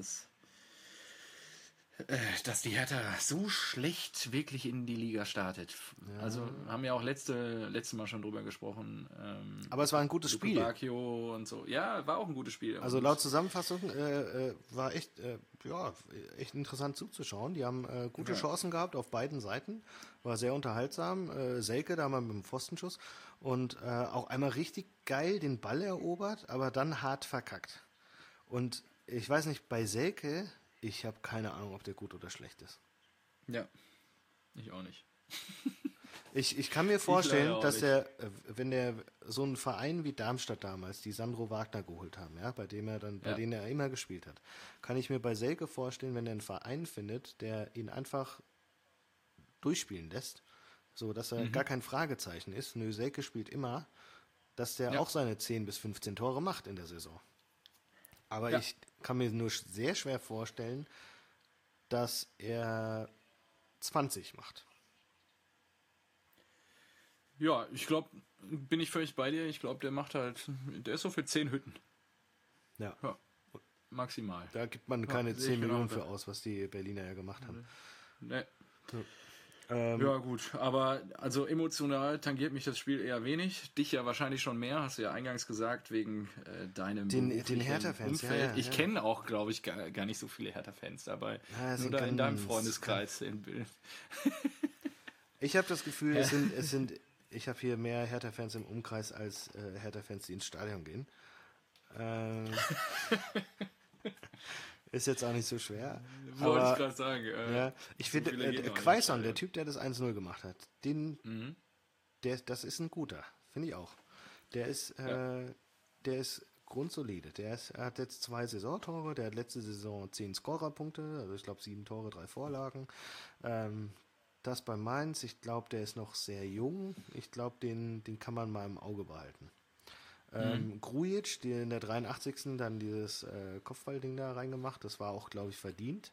dass die Hertha so schlecht wirklich in die Liga startet. Ja. Also haben wir auch letztes Mal schon drüber gesprochen. Aber es war ein gutes Spiel. Bakio und so. Ja, war auch ein gutes Spiel. Also laut Zusammenfassung war echt interessant zuzuschauen. Die haben gute Chancen gehabt auf beiden Seiten. War sehr unterhaltsam. Selke da mal mit dem Pfostenschuss. Und auch einmal richtig geil den Ball erobert, aber dann hart verkackt. Und ich weiß nicht, bei Selke... Ich habe keine Ahnung, ob der gut oder schlecht ist. Ja, ich auch nicht. Ich kann mir vorstellen, dass wenn der so einen Verein wie Darmstadt damals, die Sandro Wagner geholt haben, ja, bei denen er immer gespielt hat, kann ich mir bei Selke vorstellen, wenn er einen Verein findet, der ihn einfach durchspielen lässt, so dass er gar kein Fragezeichen ist. Nö, Selke spielt immer, dass der auch seine 10 bis 15 Tore macht in der Saison. Aber ich kann mir nur sehr schwer vorstellen, dass er 20 macht. Ja, ich glaube, bin ich völlig bei dir. Ich glaube, der ist so für 10 Hütten. Ja. Maximal. Da gibt man keine 10 Millionen für aus, was die Berliner ja gemacht haben. Nee. Ja gut, aber also emotional tangiert mich das Spiel eher wenig. Dich ja wahrscheinlich schon mehr, hast du ja eingangs gesagt, wegen deinem den Hertha-Fans. Umfeld. Ja. Ich kenne auch, glaube ich, gar nicht so viele Hertha-Fans dabei. Ja, nur da in deinem Freundeskreis. Ich habe das Gefühl, ich habe hier mehr Hertha-Fans im Umkreis als Hertha-Fans, die ins Stadion gehen. Ist jetzt auch nicht so schwer. Wollte ich gerade sagen. Ja, ich so finde, viele gehen auch nicht Quaison, ins der Typ, der das 1-0 gemacht hat, das ist ein guter, finde ich auch. Der ist, der ist grundsolide. Er hat jetzt 2 Saisontore, der hat letzte Saison 10 Scorerpunkte, also ich glaube 7 Tore, 3 Vorlagen. Das bei Mainz, ich glaube, der ist noch sehr jung. Ich glaube, den kann man mal im Auge behalten. Grujic, die in der 83. dann dieses Kopfballding da reingemacht, das war auch, glaube ich, verdient.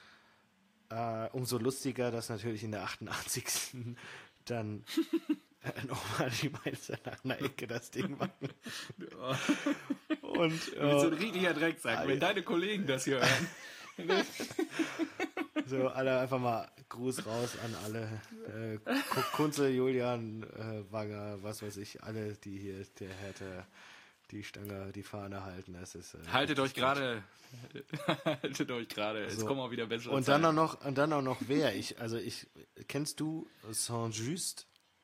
Umso lustiger, dass natürlich in der 88. dann nochmal die Mainzer nach einer Ecke das Ding machen. Und Du bist so ein richtiger Drecksack, wenn deine Kollegen das hier hören. so, alle einfach mal Gruß raus an alle. Kunze, Julian, Wanger, was weiß ich, alle, die hier der Härte die Stange, die Fahne halten. Das ist, Haltet euch gerade. Haltet euch gerade. Es so. kommen auch wieder bessere Und Zeiten. dann auch noch wer? Kennst du Saint-Just?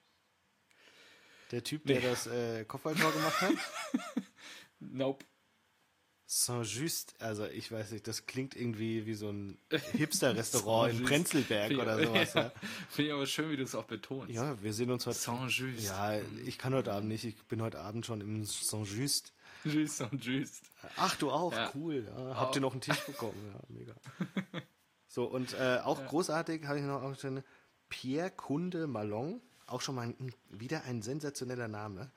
Der Typ, der das Kopfballtor gemacht hat? Nope. Saint-Just, also ich weiß nicht, das klingt irgendwie wie so ein Hipster-Restaurant in Prenzlberg oder sowas. Ja. Finde ich aber schön, wie du es auch betonst. Ja, wir sehen uns heute. Saint-Just. Ja, ich kann heute Abend nicht, ich bin heute Abend schon im Saint-Just. Just und Just. Ach, du auch, Ja. cool. Ja. Habt ihr noch einen Tisch bekommen? Ja, mega. So, und auch großartig habe ich noch aufgestellt, Pierre Kunde Malong, auch schon mal wieder ein sensationeller Name,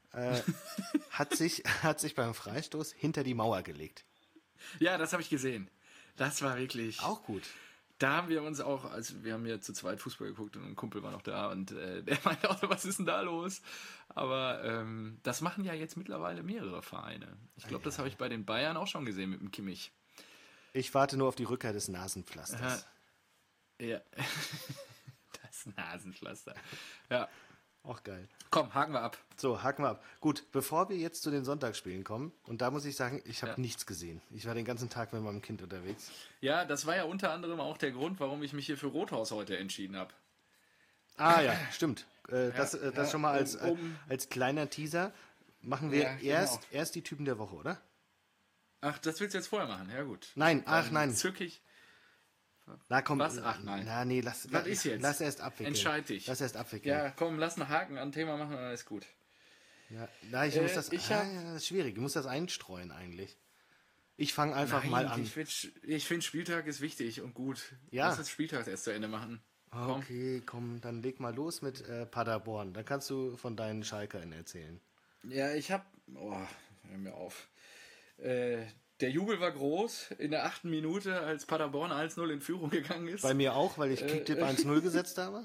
hat sich beim Freistoß hinter die Mauer gelegt. Ja, das habe ich gesehen. Das war wirklich. Auch gut. Da haben wir uns auch, also wir haben ja zu zweit Fußball geguckt und ein Kumpel war noch da und der meinte auch, was ist denn da los? Aber das machen ja jetzt mittlerweile mehrere Vereine. Ich glaube, das habe ich bei den Bayern auch schon gesehen mit dem Kimmich. Ich warte nur auf die Rückkehr des Nasenpflasters. Ja. Das Nasenpflaster. Ja. Auch geil. Komm, haken wir ab. So, haken wir ab. Gut, bevor wir jetzt zu den Sonntagsspielen kommen, und da muss ich sagen, ich habe nichts gesehen. Ich war den ganzen Tag mit meinem Kind unterwegs. Ja, das war ja unter anderem auch der Grund, warum ich mich hier für Rothaus heute entschieden habe. Ah ja, stimmt. Das schon mal als kleiner Teaser. Machen wir Ja, erst die Typen der Woche, oder? Ach, das willst du jetzt vorher machen? Ja, gut. Nein, nein. Zückig. Na komm. Was? Ach nein. Na, nee, lass ist jetzt? Lass erst abwickeln. Entscheid dich. Lass erst abwickeln. Ja, komm, lass einen Haken an Thema machen, dann ist gut. Ja, na, das ist schwierig. Ich muss das einstreuen eigentlich. Ich fange einfach mal an. Ich finde, Spieltag ist wichtig und gut. Ja. Lass uns Spieltag erst zu Ende machen. Okay, komm, dann leg mal los mit Paderborn. Dann kannst du von deinen Schalkern erzählen. Ja, hör mir auf. Der Jubel war groß in der 8. Minute, als Paderborn 1-0 in Führung gegangen ist. Bei mir auch, weil ich Kicktipp 1-0 gesetzt habe.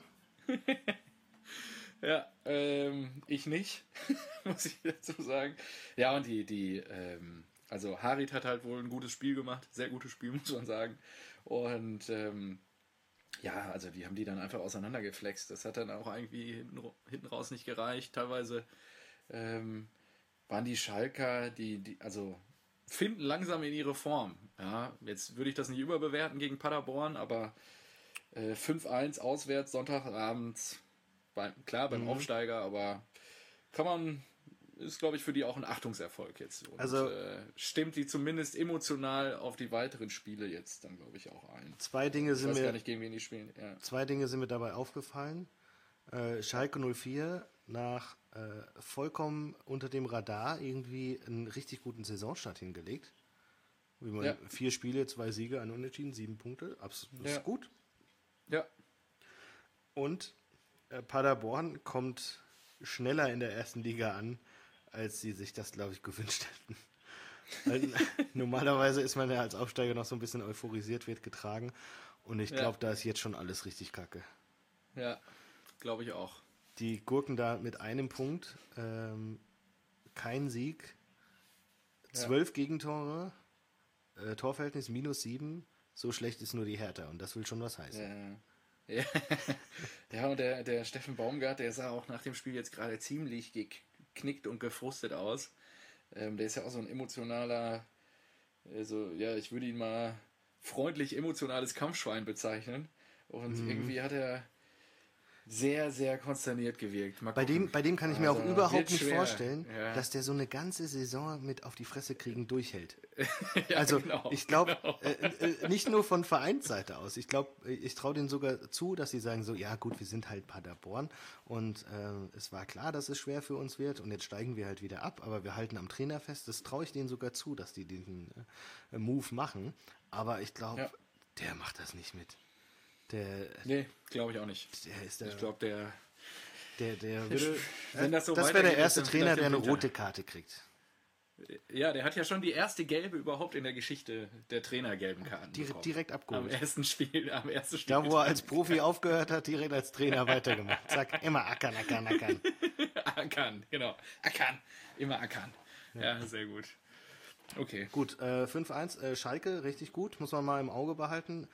Ja, ich nicht, muss ich dazu sagen. Ja, und also Harit hat halt wohl ein gutes Spiel gemacht, sehr gutes Spiel, muss man sagen. Und ja, also die haben die dann einfach auseinandergeflext. Das hat dann auch irgendwie hinten raus nicht gereicht. Teilweise waren die Schalker, also finden langsam in ihre Form. Ja, jetzt würde ich das nicht überbewerten gegen Paderborn, aber 5-1 auswärts, Sonntagabends, beim Aufsteiger, aber ist, glaube ich, für die auch ein Achtungserfolg jetzt. Und, also stimmt die zumindest emotional auf die weiteren Spiele jetzt dann, glaube ich, auch ein. Zwei Dinge sind ich weiß gar nicht, gegen wen die spielen. Ja. Zwei Dinge sind mir dabei aufgefallen. Schalke 04 nach vollkommen unter dem Radar irgendwie einen richtig guten Saisonstart hingelegt. 4 Spiele, 2 Siege, 1 Unentschieden, 7 Punkte. Absolut ist gut. Ja. Und Paderborn kommt schneller in der ersten Liga an, als sie sich das, glaube ich, gewünscht hätten. Weil, normalerweise ist man ja als Aufsteiger noch so ein bisschen euphorisiert, wird getragen. Und ich glaube, da ist jetzt schon alles richtig kacke. Ja, glaube ich auch. Die Gurken da mit einem Punkt, kein Sieg, 12 Gegentore, Torverhältnis -7, so schlecht ist nur die Hertha und das will schon was heißen. Ja, und der Steffen Baumgart, der sah auch nach dem Spiel jetzt gerade ziemlich geknickt und gefrustet aus. Der ist ja auch so ein emotionaler, ich würde ihn mal freundlich emotionales Kampfschwein bezeichnen. Und irgendwie hat er sehr, sehr konsterniert gewirkt. Bei dem kann ich mir auch überhaupt nicht vorstellen, ja. dass der so eine ganze Saison mit auf die Fresse kriegen durchhält. Ja, Also genau, ich glaube, genau. nicht nur von Vereinsseite aus, ich glaube, ich traue denen sogar zu, dass sie sagen so, ja gut, wir sind halt Paderborn und es war klar, dass es schwer für uns wird und jetzt steigen wir halt wieder ab, aber wir halten am Trainer fest, das traue ich denen sogar zu, dass die diesen Move machen, aber ich glaube, der macht das nicht mit. Nee, glaube ich auch nicht. Ich glaube, der würde, wenn das so wäre der weitergeht, erste dann Trainer, vielleicht der eine im Winter. rote Karte kriegt. Ja, der hat ja schon die erste gelbe überhaupt in der Geschichte der Trainergelben Karten bekommen. Direkt abgeholt. Am ersten Spiel. Da, wo er als Profi aufgehört hat, direkt als Trainer weitergemacht. Zack, immer ackern. Ackern, genau. Ackern. Immer ackern. Ja, sehr gut. Okay. Gut, 5-1, Schalke, richtig gut, muss man mal im Auge behalten.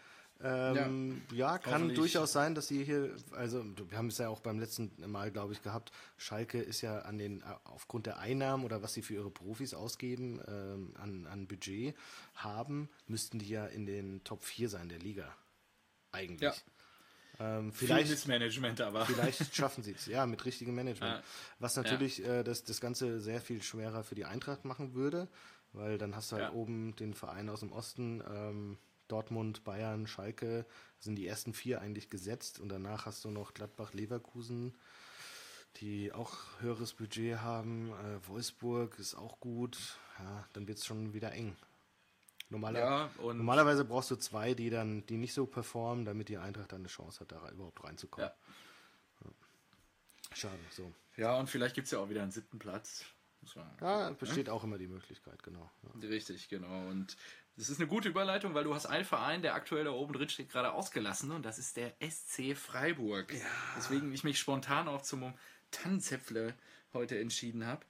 Ja, kann durchaus sein, dass sie hier, also wir haben es ja auch beim letzten Mal, glaube ich, gehabt, Schalke ist ja aufgrund der Einnahmen oder was sie für ihre Profis ausgeben, an Budget haben, müssten die ja in den Top 4 sein der Liga. Eigentlich. Ja. Vielleicht Management aber. Vielleicht schaffen sie es, ja, mit richtigem Management. Ja. Was natürlich das Ganze sehr viel schwerer für die Eintracht machen würde, weil dann hast du halt oben den Verein aus dem Osten, Dortmund, Bayern, Schalke, sind die ersten 4 eigentlich gesetzt und danach hast du noch Gladbach, Leverkusen, die auch höheres Budget haben, Wolfsburg ist auch gut, ja, dann wird es schon wieder eng. Normalerweise brauchst du 2, die nicht so performen, damit die Eintracht dann eine Chance hat, da überhaupt reinzukommen. Ja. Schade, so. Ja, und vielleicht gibt es ja auch wieder einen 7. Platz. Ja, besteht auch immer die Möglichkeit, genau. Ja. Richtig, genau. Und das ist eine gute Überleitung, weil du hast einen Verein, der aktuell da oben drin steht, gerade ausgelassen und das ist der SC Freiburg. Ja. Weswegen ich mich spontan auch zum Tannenzäpfle heute entschieden habe.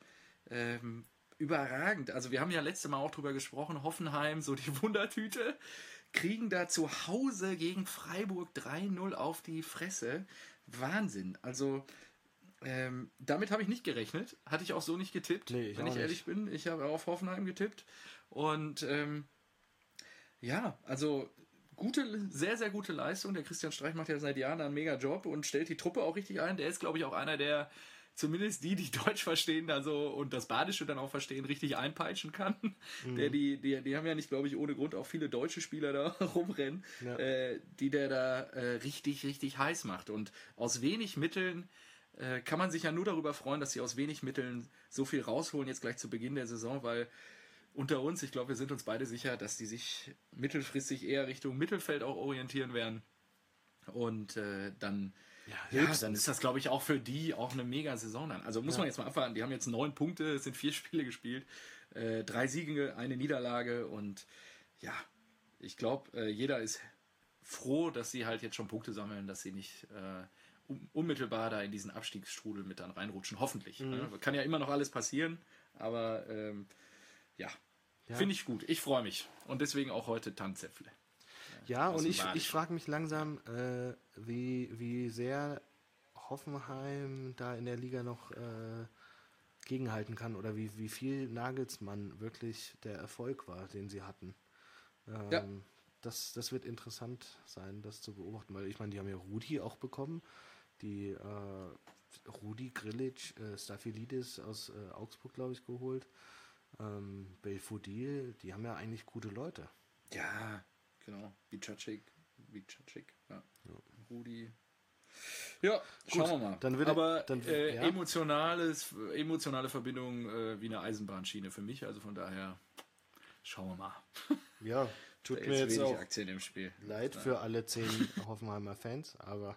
Überragend. Also wir haben ja letztes Mal auch drüber gesprochen, Hoffenheim, so die Wundertüte, kriegen da zu Hause gegen Freiburg 3-0 auf die Fresse. Wahnsinn. Also damit habe ich nicht gerechnet. Hatte ich auch so nicht getippt, wenn ich ehrlich bin. Ich habe auf Hoffenheim getippt. Und also sehr, sehr gute Leistung. Der Christian Streich macht ja seit Jahren einen mega Job und stellt die Truppe auch richtig ein. Der ist, glaube ich, auch einer, der zumindest die Deutsch verstehen und das Badische dann auch verstehen, richtig einpeitschen kann. Mhm. Die haben ja nicht, glaube ich, ohne Grund auch viele deutsche Spieler da rumrennen, die der da richtig, richtig heiß macht. Und aus wenig Mitteln kann man sich ja nur darüber freuen, dass sie aus wenig Mitteln so viel rausholen, jetzt gleich zu Beginn der Saison, weil unter uns, ich glaube, wir sind uns beide sicher, dass die sich mittelfristig eher Richtung Mittelfeld auch orientieren werden. Und dann ist das, glaube ich, auch für die auch eine mega Saison dann. Also muss man jetzt mal abwarten, die haben jetzt 9 Punkte, es sind 4 Spiele gespielt, 3 Siege, 1 Niederlage und ja, ich glaube, jeder ist froh, dass sie halt jetzt schon Punkte sammeln, dass sie nicht unmittelbar da in diesen Abstiegsstrudel mit dann reinrutschen, hoffentlich. Ne? Kann ja immer noch alles passieren, aber finde ich gut. Ich freue mich. Und deswegen auch heute Tannenzäpfle. Ja, und ich frage mich langsam, wie sehr Hoffenheim da in der Liga noch gegenhalten kann oder wie viel Nagelsmann wirklich der Erfolg war, den sie hatten. Das wird interessant sein, das zu beobachten, weil ich meine, die haben ja Rudi auch bekommen. Die Rudi, Grilic, Staphylides aus Augsburg, glaube ich, geholt. Belfodil, die haben ja eigentlich gute Leute. Ja, genau. Bicacic, ja. Rudi. Ja, schauen wir mal. Emotionale Verbindung wie eine Eisenbahnschiene für mich, also von daher schauen wir mal. Ja, tut mir jetzt auch Aktien im Spiel. Leid für alle 10 Hoffenheimer Fans, aber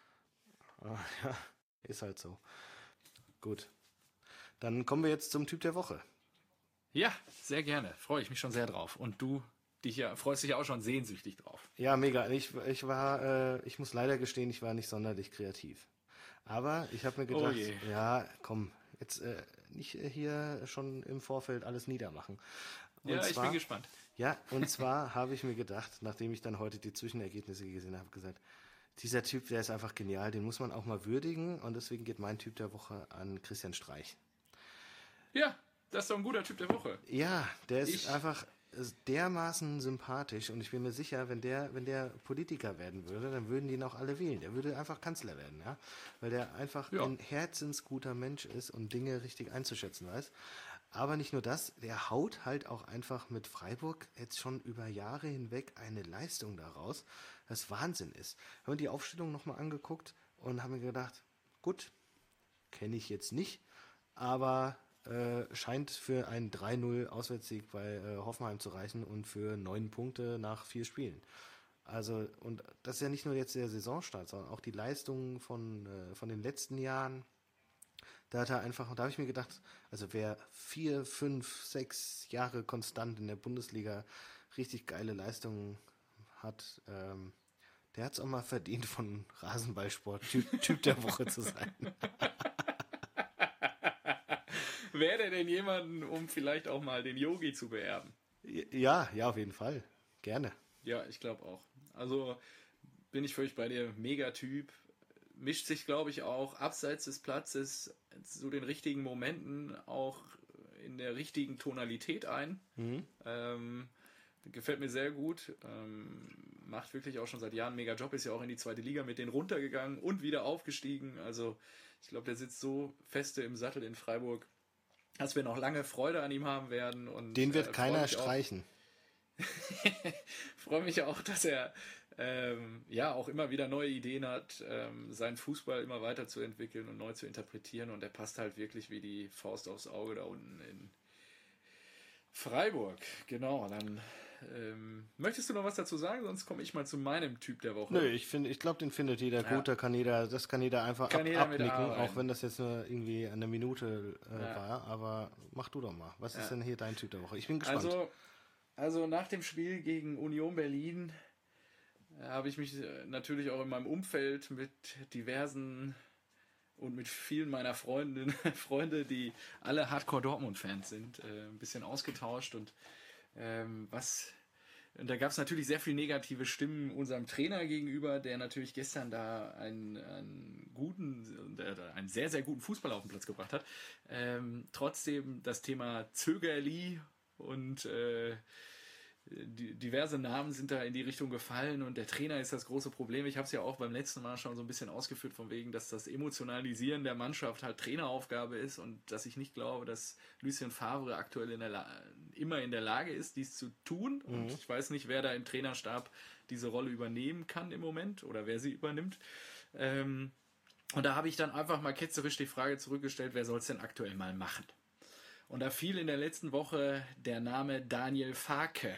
ist halt so. Gut. Dann kommen wir jetzt zum Typ der Woche. Ja, sehr gerne. Freue ich mich schon sehr drauf. Und du freust dich ja auch schon sehnsüchtig drauf. Ja, mega. Ich muss leider gestehen, ich war nicht sonderlich kreativ. Aber ich habe mir gedacht, ja, komm, jetzt nicht hier schon im Vorfeld alles niedermachen. Ich bin gespannt. Ja, und zwar habe ich mir gedacht, nachdem ich dann heute die Zwischenergebnisse gesehen habe, gesagt, dieser Typ, der ist einfach genial, den muss man auch mal würdigen und deswegen geht mein Typ der Woche an Christian Streich. Ja, das ist doch ein guter Typ der Woche. Ja, der ist einfach dermaßen sympathisch und ich bin mir sicher, wenn der Politiker werden würde, dann würden die ihn auch alle wählen. Der würde einfach Kanzler werden, ja, weil der einfach ein herzensguter Mensch ist und Dinge richtig einzuschätzen weiß. Aber nicht nur das, der haut halt auch einfach mit Freiburg jetzt schon über Jahre hinweg eine Leistung daraus, das Wahnsinn ist. Haben wir die Aufstellung nochmal angeguckt und haben mir gedacht, gut, kenne ich jetzt nicht, aber scheint für einen 3-0 Auswärtssieg bei Hoffenheim zu reichen und für 9 Punkte nach 4 Spielen. Also, und das ist ja nicht nur jetzt der Saisonstart, sondern auch die Leistungen von den letzten Jahren. Da habe ich mir gedacht, also wer 4, 5, 6 Jahre konstant in der Bundesliga richtig geile Leistungen hat, der hat es auch mal verdient, von Rasenballsport Typ der Woche zu sein. Wäre der denn jemanden, um vielleicht auch mal den Yogi zu beerben? Ja, auf jeden Fall. Gerne. Ja, ich glaube auch. Also bin ich völlig bei dir. Megatyp. Mischt sich, glaube ich, auch abseits des Platzes zu den richtigen Momenten auch in der richtigen Tonalität ein. Gefällt mir sehr gut. Macht wirklich auch schon seit Jahren einen mega Job. Ist ja auch in die 2. Liga mit denen runtergegangen und wieder aufgestiegen. Also ich glaube, der sitzt so feste im Sattel in Freiburg, dass wir noch lange Freude an ihm haben werden. Und, den wird keiner streichen. Freue mich auch, dass er auch immer wieder neue Ideen hat, seinen Fußball immer weiterzuentwickeln und neu zu interpretieren. Und er passt halt wirklich wie die Faust aufs Auge da unten in Freiburg. Genau, dann möchtest du noch was dazu sagen? Sonst komme ich mal zu meinem Typ der Woche. Nö, ich glaube, den findet jeder gut. Das kann jeder einfach abnicken, auch wenn das jetzt nur irgendwie eine Minute war. Aber mach du doch mal. Was ist denn hier dein Typ der Woche? Ich bin gespannt. Also nach dem Spiel gegen Union Berlin habe ich mich natürlich auch in meinem Umfeld mit diversen und mit vielen meiner Freunde, die alle Hardcore-Dortmund-Fans sind, ein bisschen ausgetauscht und da gab es natürlich sehr viele negative Stimmen unserem Trainer gegenüber, der natürlich gestern da einen sehr, sehr guten Fußball auf den Platz gebracht hat. Trotzdem das Thema Zögerli und diverse Namen sind da in die Richtung gefallen und der Trainer ist das große Problem. Ich habe es ja auch beim letzten Mal schon so ein bisschen ausgeführt, von wegen, dass das Emotionalisieren der Mannschaft halt Traineraufgabe ist und dass ich nicht glaube, dass Lucien Favre aktuell immer in der Lage ist, dies zu tun. Und ich weiß nicht, wer da im Trainerstab diese Rolle übernehmen kann im Moment oder wer sie übernimmt. Und da habe ich dann einfach mal ketzerisch die Frage zurückgestellt, wer soll es denn aktuell mal machen? Und da fiel in der letzten Woche der Name Daniel Farke.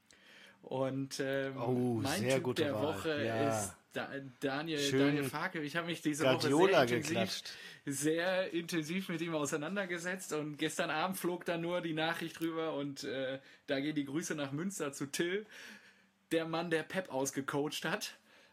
Und mein Typ der Woche ist Daniel Farke. Ich habe mich diese Woche sehr intensiv mit ihm auseinandergesetzt und gestern Abend flog dann nur die Nachricht rüber und da gehen die Grüße nach Münster zu Till, der Mann, der Pep ausgecoacht hat.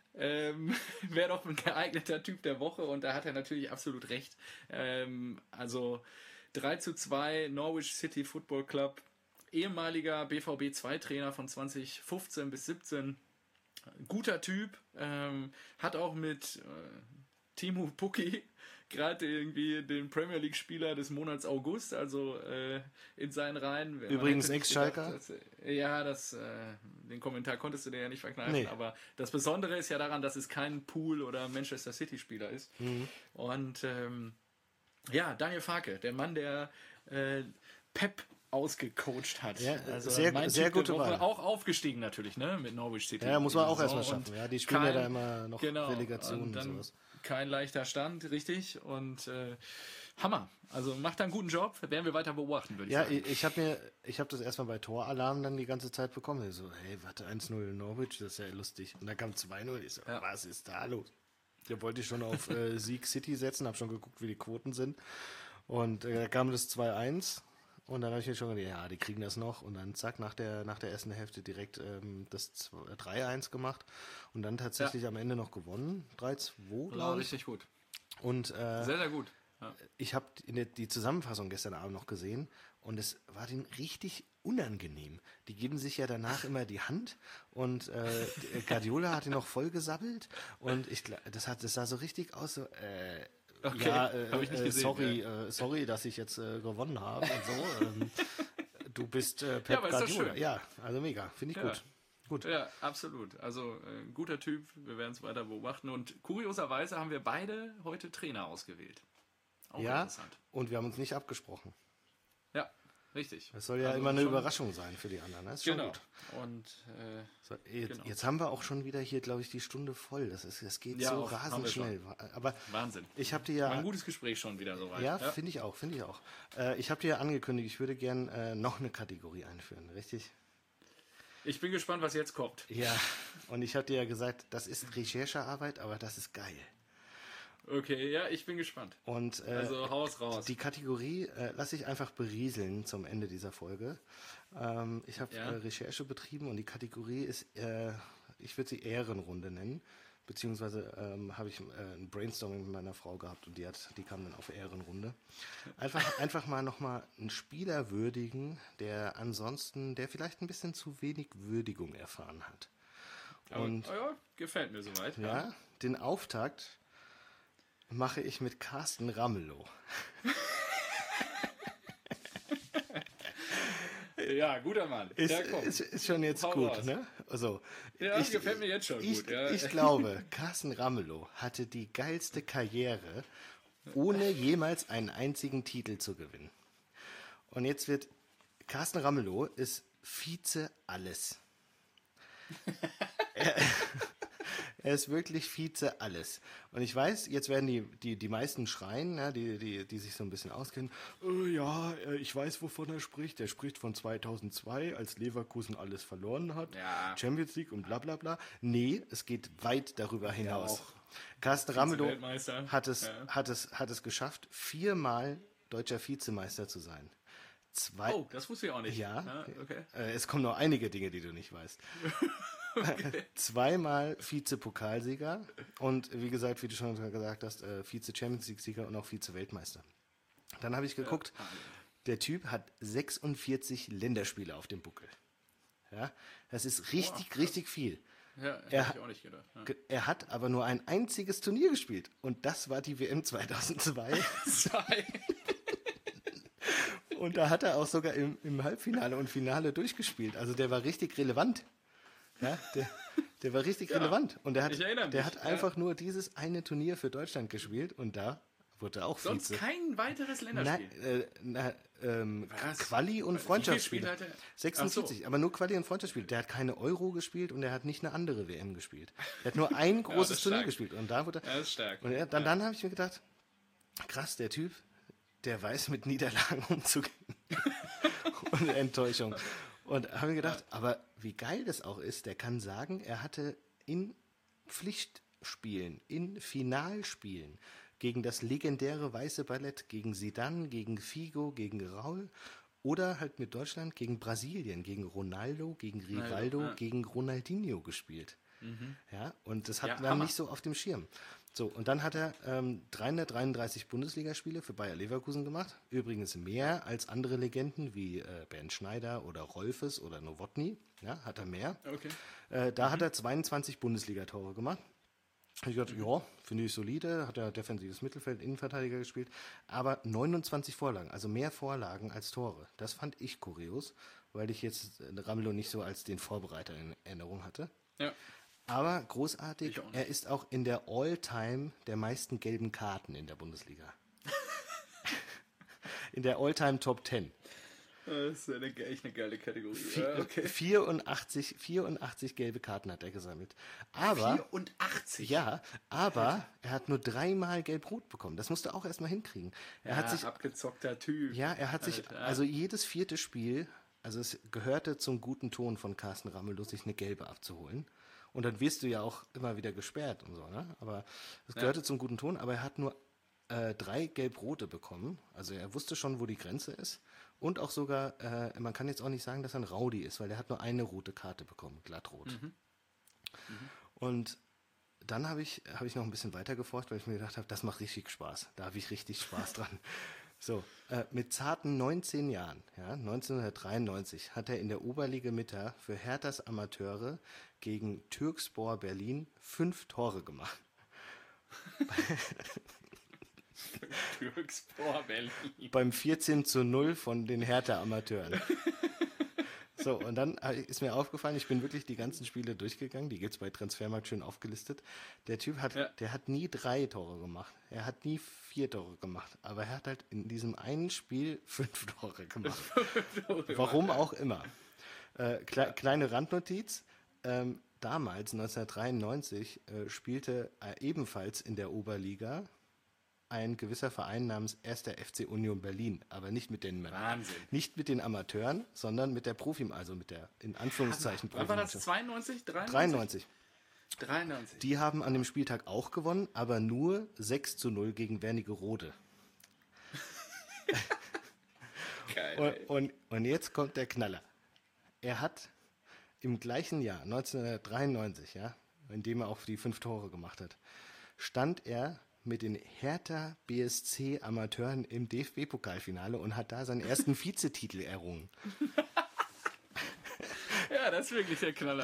Wäre doch ein geeigneter Typ der Woche und da hat er natürlich absolut recht. Also 3:2 Norwich City Football Club, ehemaliger BVB 2-Trainer von 2015 bis 17, guter Typ, hat auch mit Timo Pukki gerade irgendwie den Premier League Spieler des Monats August, also in seinen Reihen. Übrigens Ex-Schalker. Ja, den Kommentar konntest du dir ja nicht verkneifen, aber das Besondere ist ja daran, dass es kein Pool- oder Manchester City-Spieler ist. Und Daniel Farke, der Mann, der Pep ausgecoacht hat. Ja, also sehr gute Wahl. Auch aufgestiegen natürlich, ne, mit Norwich City. Ja, muss man auch erstmal schaffen. Ja, die spielen ja da immer noch Relegation und sowas. Kein leichter Stand, richtig. Und Hammer. Also macht einen guten Job. Werden wir weiter beobachten, würde ich sagen. Ja, ich habe das erstmal bei Toralarm dann die ganze Zeit bekommen. Ich so, hey, warte, 1-0 Norwich, das ist ja lustig. Und dann kam 2-0. Ich so, was ist da los? Da wollte ich schon auf Sieg City setzen, habe schon geguckt, wie die Quoten sind. Und da kam das 2-1. Und dann habe ich mir schon gedacht, ja, die kriegen das noch. Und dann zack, nach der ersten Hälfte direkt das 3-1 gemacht. Und dann tatsächlich am Ende noch gewonnen. 3-2, glaube ich. Richtig gut. Und sehr, sehr gut. Ja. Ich habe die Zusammenfassung gestern Abend noch gesehen. Und es war denen richtig unangenehm. Die geben sich ja danach immer die Hand. Und Guardiola hat ihn noch voll gesabbelt. Und das sah so richtig aus, so, okay. ja, habe ich nicht gesehen. Sorry, dass ich jetzt gewonnen habe und so. Du bist Pep Ja, aber ist doch Guardiola. schön. Ja, also mega. Finde ich Ja. gut. Gut. Ja, absolut. Also ein guter Typ, wir werden es weiter beobachten. Und kurioserweise haben wir beide heute Trainer ausgewählt. Auch Ja, interessant. und wir haben uns nicht abgesprochen. Ja, richtig. Das soll ja Also immer eine schon- Überraschung sein für die anderen. Das ist schon Genau. gut. Und So, jetzt, Genau. jetzt haben wir auch schon wieder hier, glaube ich, die Stunde voll. Das geht Ja, so auch, haben rasend wir schon. schnell. Aber Wahnsinn. ich habe dir War ein ja, gutes Gespräch schon wieder soweit. ja, finde ich auch, finde ich auch. Ich habe dir ja angekündigt, ich würde gern noch eine Kategorie einführen, richtig? Ich bin gespannt, was jetzt kommt. Ja, und ich habe dir ja gesagt, das ist Recherchearbeit, aber das ist geil. Okay, ja, ich bin gespannt. Und Also Haus raus. die Kategorie lasse ich einfach berieseln zum Ende dieser Folge. Ich habe Ja. Recherche betrieben und die Kategorie ist, ich würde sie Ehrenrunde nennen. Beziehungsweise habe ich ein Brainstorming mit meiner Frau gehabt und die kam dann auf Ehrenrunde. Einfach mal nochmal einen Spieler würdigen, der vielleicht ein bisschen zu wenig Würdigung erfahren hat. Und ja, gefällt mir soweit. ja, den Auftakt mache ich mit Carsten Ramelow. Ja, guter Mann. Ja, komm. Ist schon jetzt Hau gut, raus. ne? Also, Ja, gefällt mir jetzt schon gut. Ja. Ich glaube, Carsten Ramelow hatte die geilste Karriere, ohne jemals einen einzigen Titel zu gewinnen. Und jetzt Carsten Ramelow ist Vize alles. Er ist wirklich Vize alles. Und ich weiß, jetzt werden die meisten schreien, ja, die sich so ein bisschen auskennen. Ich weiß, wovon er spricht. Er spricht von 2002, als Leverkusen alles verloren hat. Ja. Champions League und bla bla bla. Nee, es geht weit darüber hinaus. auch. Carsten Ramelow Vize-Weltmeister. hat es geschafft, 4-mal deutscher Vizemeister zu sein. Oh, das wusste ich auch nicht. Ja, Okay. es kommen noch einige Dinge, die du nicht weißt. Okay. 2-mal Vize-Pokalsieger und wie gesagt, wie du schon gesagt hast, Vize-Champions-League-Sieger und auch Vize-Weltmeister. Dann habe ich geguckt, der Typ hat 46 Länderspiele auf dem Buckel. Ja, das ist richtig viel. Ja, hätte ich auch nicht gedacht. Ja. Er hat aber nur ein einziges Turnier gespielt und das war die WM 2002. Und da hat er auch sogar im Halbfinale und Finale durchgespielt. Also der war richtig relevant. Ja, der war richtig relevant. Und ich erinnere der mich, hat einfach nur dieses eine Turnier für Deutschland gespielt und da wurde er auch Sonst Vize. kein weiteres Länderspiel. Was? Quali und Wie viele Freundschaftsspiele. Spiele hat er? 46, Ach so. aber nur Quali und Freundschaftsspiele. Der hat keine Euro gespielt und er hat nicht eine andere WM gespielt. Er hat nur ein großes das ist Turnier stark. gespielt. Und da wurde Ja, das ist stark. und dann habe ich mir gedacht, krass, der Typ, der weiß mit Niederlagen umzugehen. Und Enttäuschung. Und habe mir gedacht, aber wie geil das auch ist, der kann sagen, er hatte in Pflichtspielen, in Finalspielen gegen das legendäre Weiße Ballett, gegen Zidane, gegen Figo, gegen Raul oder halt mit Deutschland gegen Brasilien, gegen Ronaldo, gegen Rivaldo, ja. gegen Ronaldinho gespielt. Ja, und das hat Ja, man Hammer. nicht so auf dem Schirm. So, und dann hat er 333 Bundesligaspiele für Bayer Leverkusen gemacht. Übrigens mehr als andere Legenden wie Bernd Schneider oder Rolfes oder Nowotny. Ja, hat er mehr. Okay. Da hat er 22 Bundesligatore gemacht. Ich dachte, ja, finde ich solide, hat er defensives Mittelfeld, Innenverteidiger gespielt, aber 29 Vorlagen, also mehr Vorlagen als Tore. Das fand ich kurios, weil ich jetzt Ramelow nicht so als den Vorbereiter in Erinnerung hatte. Ja. Aber großartig, Ich auch nicht. er ist auch in der All-Time der meisten gelben Karten in der Bundesliga. In der All-Time Top 10. Das ist echt eine geile Kategorie. Ja, okay. 84 gelbe Karten hat er gesammelt. Aber 84? ja, aber er hat nur 3-mal Gelb-Rot bekommen. Das musst du auch erstmal hinkriegen. Er hat sich, abgezockter Typ. ja, er hat sich, Alter. also jedes 4. Spiel, also es gehörte zum guten Ton von Carsten Ramelow, sich eine gelbe abzuholen. Und dann wirst du ja auch immer wieder gesperrt und so, ne? Aber es gehörte zum guten Ton, aber er hat nur 3 Gelb-Rote bekommen. Also er wusste schon, wo die Grenze ist. Und auch sogar, man kann jetzt auch nicht sagen, dass er ein Rowdy ist, weil er hat nur eine rote Karte bekommen, glattrot. Und dann habe ich noch ein bisschen weiter geforscht, weil ich mir gedacht habe, das macht richtig Spaß. Da habe ich richtig Spaß dran. So, mit zarten 19 Jahren, ja, 1993, hat er in der Oberliga Mitte für Herthas Amateure gegen Türkspor Berlin 5 Tore gemacht. Türks vor Berlin. Beim 14:0 von den Hertha-Amateuren. So, und dann ist mir aufgefallen, ich bin wirklich die ganzen Spiele durchgegangen, die gibt's bei Transfermarkt schön aufgelistet. Der Typ der hat nie 3 Tore gemacht, er hat nie 4 Tore gemacht, aber er hat halt in diesem einen Spiel 5 Tore gemacht. Warum auch immer. Kleine Randnotiz, damals, 1993, spielte ebenfalls in der Oberliga ein gewisser Verein namens 1. FC Union Berlin, aber nicht mit den Amateuren, sondern mit der Profi, also mit der in Anführungszeichen Profi. Wann war das? 92? 93? 93. Die haben an dem Spieltag auch gewonnen, aber nur 6:0 gegen Wernigerode. Geil. Und jetzt kommt der Knaller. Er hat im gleichen Jahr, 1993, ja, in dem er auch die 5 Tore gemacht hat, stand er mit den Hertha BSC Amateuren im DFB-Pokalfinale und hat da seinen ersten Vizetitel errungen. Ja, das ist wirklich der Knaller.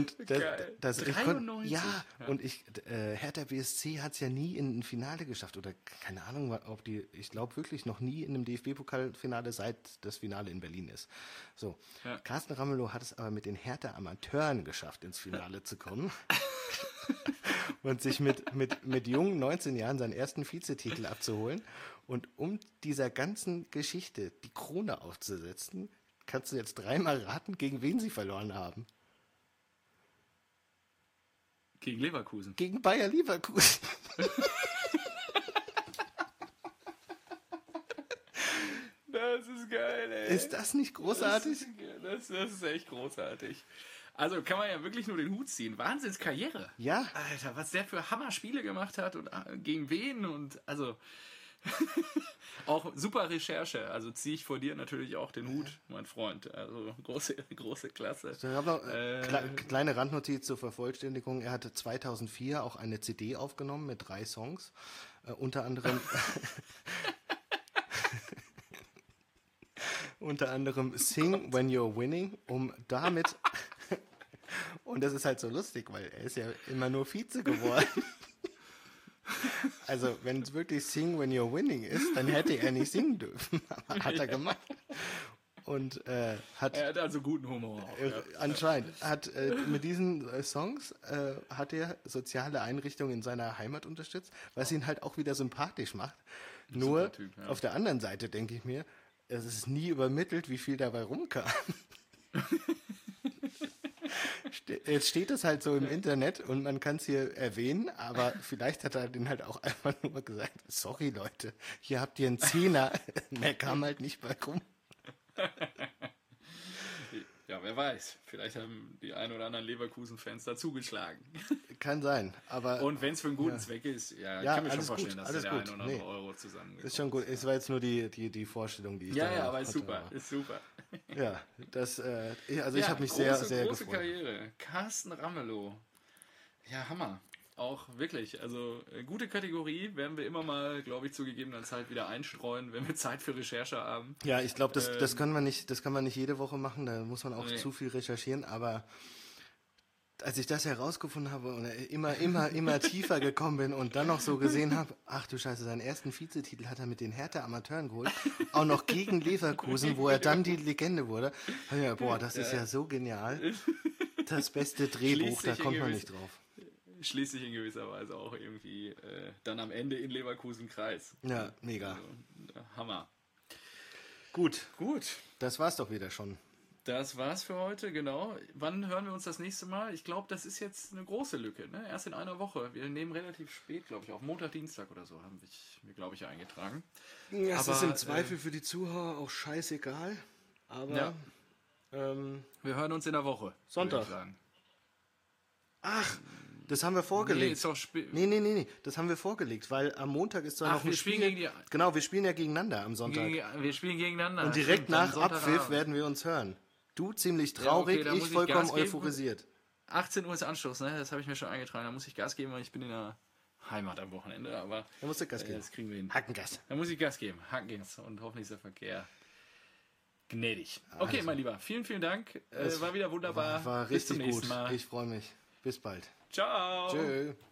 Hertha BSC hat es ja nie in ein Finale geschafft oder keine Ahnung, ich glaube wirklich noch nie in einem DFB-Pokalfinale, seit das Finale in Berlin ist. So, ja. Carsten Ramelow hat es aber mit den Hertha Amateuren geschafft, ins Finale zu kommen. Und sich mit jungen 19 Jahren seinen ersten Vizetitel abzuholen. Und um dieser ganzen Geschichte die Krone aufzusetzen, kannst du jetzt 3-mal raten, gegen wen sie verloren haben. Gegen Leverkusen. Gegen Bayer Leverkusen. Das ist geil, ey. Ist das nicht großartig? Das ist echt großartig. Also kann man ja wirklich nur den Hut ziehen. Wahnsinnskarriere. Ja. Alter, was der für Hammer-Spiele gemacht hat und gegen wen und also auch super Recherche. Also ziehe ich vor dir natürlich auch den Hut, mein Freund. Also große Klasse. Ich habe noch kleine Randnotiz zur Vervollständigung. Er hatte 2004 auch eine CD aufgenommen mit 3 Songs. Unter anderem Sing When You're Winning, um damit und das ist halt so lustig, weil er ist ja immer nur Vize geworden. Also, wenn es wirklich Sing When You're Winning ist, dann hätte er nicht singen dürfen. Aber hat er gemacht. Und er hat also guten Humor auch. Anscheinend. Mit diesen Songs hat er soziale Einrichtungen in seiner Heimat unterstützt, was ihn halt auch wieder sympathisch macht. Nur Typ, ja. Auf der anderen Seite denke ich mir, es ist nie übermittelt, wie viel dabei rumkam. Jetzt steht es halt so im Internet und man kann es hier erwähnen, aber vielleicht hat er den halt auch einfach nur gesagt, sorry Leute, hier habt ihr einen Zehner, mehr kam halt nicht bei rum. Ja, wer weiß, vielleicht haben die ein oder anderen Leverkusen-Fans dazugeschlagen. Kann sein, aber... Und wenn es für einen guten Zweck ist, ich kann mir schon vorstellen, dass der ein oder andere Euro zusammengekommen ist. Ist schon gut, es war jetzt nur die Vorstellung, die ich da aber hatte. ist super. Ja, ich habe mich sehr gefreut. Große Karriere. Carsten Ramelow. Ja, Hammer. Auch wirklich, also gute Kategorie, werden wir immer mal, glaube ich, zu gegebener Zeit wieder einstreuen, wenn wir Zeit für Recherche haben. Ja, ich glaube, das kann man nicht jede Woche machen, da muss man auch zu viel recherchieren, aber als ich das herausgefunden habe und immer tiefer gekommen bin und dann noch so gesehen habe, ach du Scheiße, seinen ersten Vizetitel hat er mit den Hertha Amateuren geholt, auch noch gegen Leverkusen, wo er dann die Legende wurde. Das ist ja so genial. Das beste Drehbuch, da kommt man nicht drauf. Schließt sich in gewisser Weise auch irgendwie dann am Ende in Leverkusen Kreis. Ja, mega. Also, Hammer. Gut. Das war's doch wieder schon. Das war's für heute, genau. Wann hören wir uns das nächste Mal? Ich glaube, das ist jetzt eine große Lücke, ne? Erst in einer Woche. Wir nehmen relativ spät, glaube ich, auf Montag, Dienstag oder so, haben wir, glaube ich, eingetragen. Ja, es ist im Zweifel für die Zuhörer auch scheißegal. Aber wir hören uns in der Woche. Sonntag. Ach, das haben wir vorgelegt. Nee, ist doch nee, das haben wir vorgelegt, weil am Montag ist zwar noch ein Spiel. Genau, wir spielen ja gegeneinander am Sonntag. Wir spielen gegeneinander. Und direkt nach Abpfiff werden wir uns hören. Du ziemlich traurig, ich vollkommen euphorisiert. 18 Uhr ist Anschluss, ne? Das habe ich mir schon eingetragen. Da muss ich Gas geben, weil ich bin in der Heimat am Wochenende. Aber da musst du Gas geben. Das kriegen wir hin. Hackengas. Da muss ich Gas geben. Hackengas. Und hoffentlich ist der Verkehr gnädig. Okay, mein Lieber. Vielen, vielen Dank. War wieder wunderbar. War richtig gut. Ich freue mich. Bis bald. Ciao. Tschö.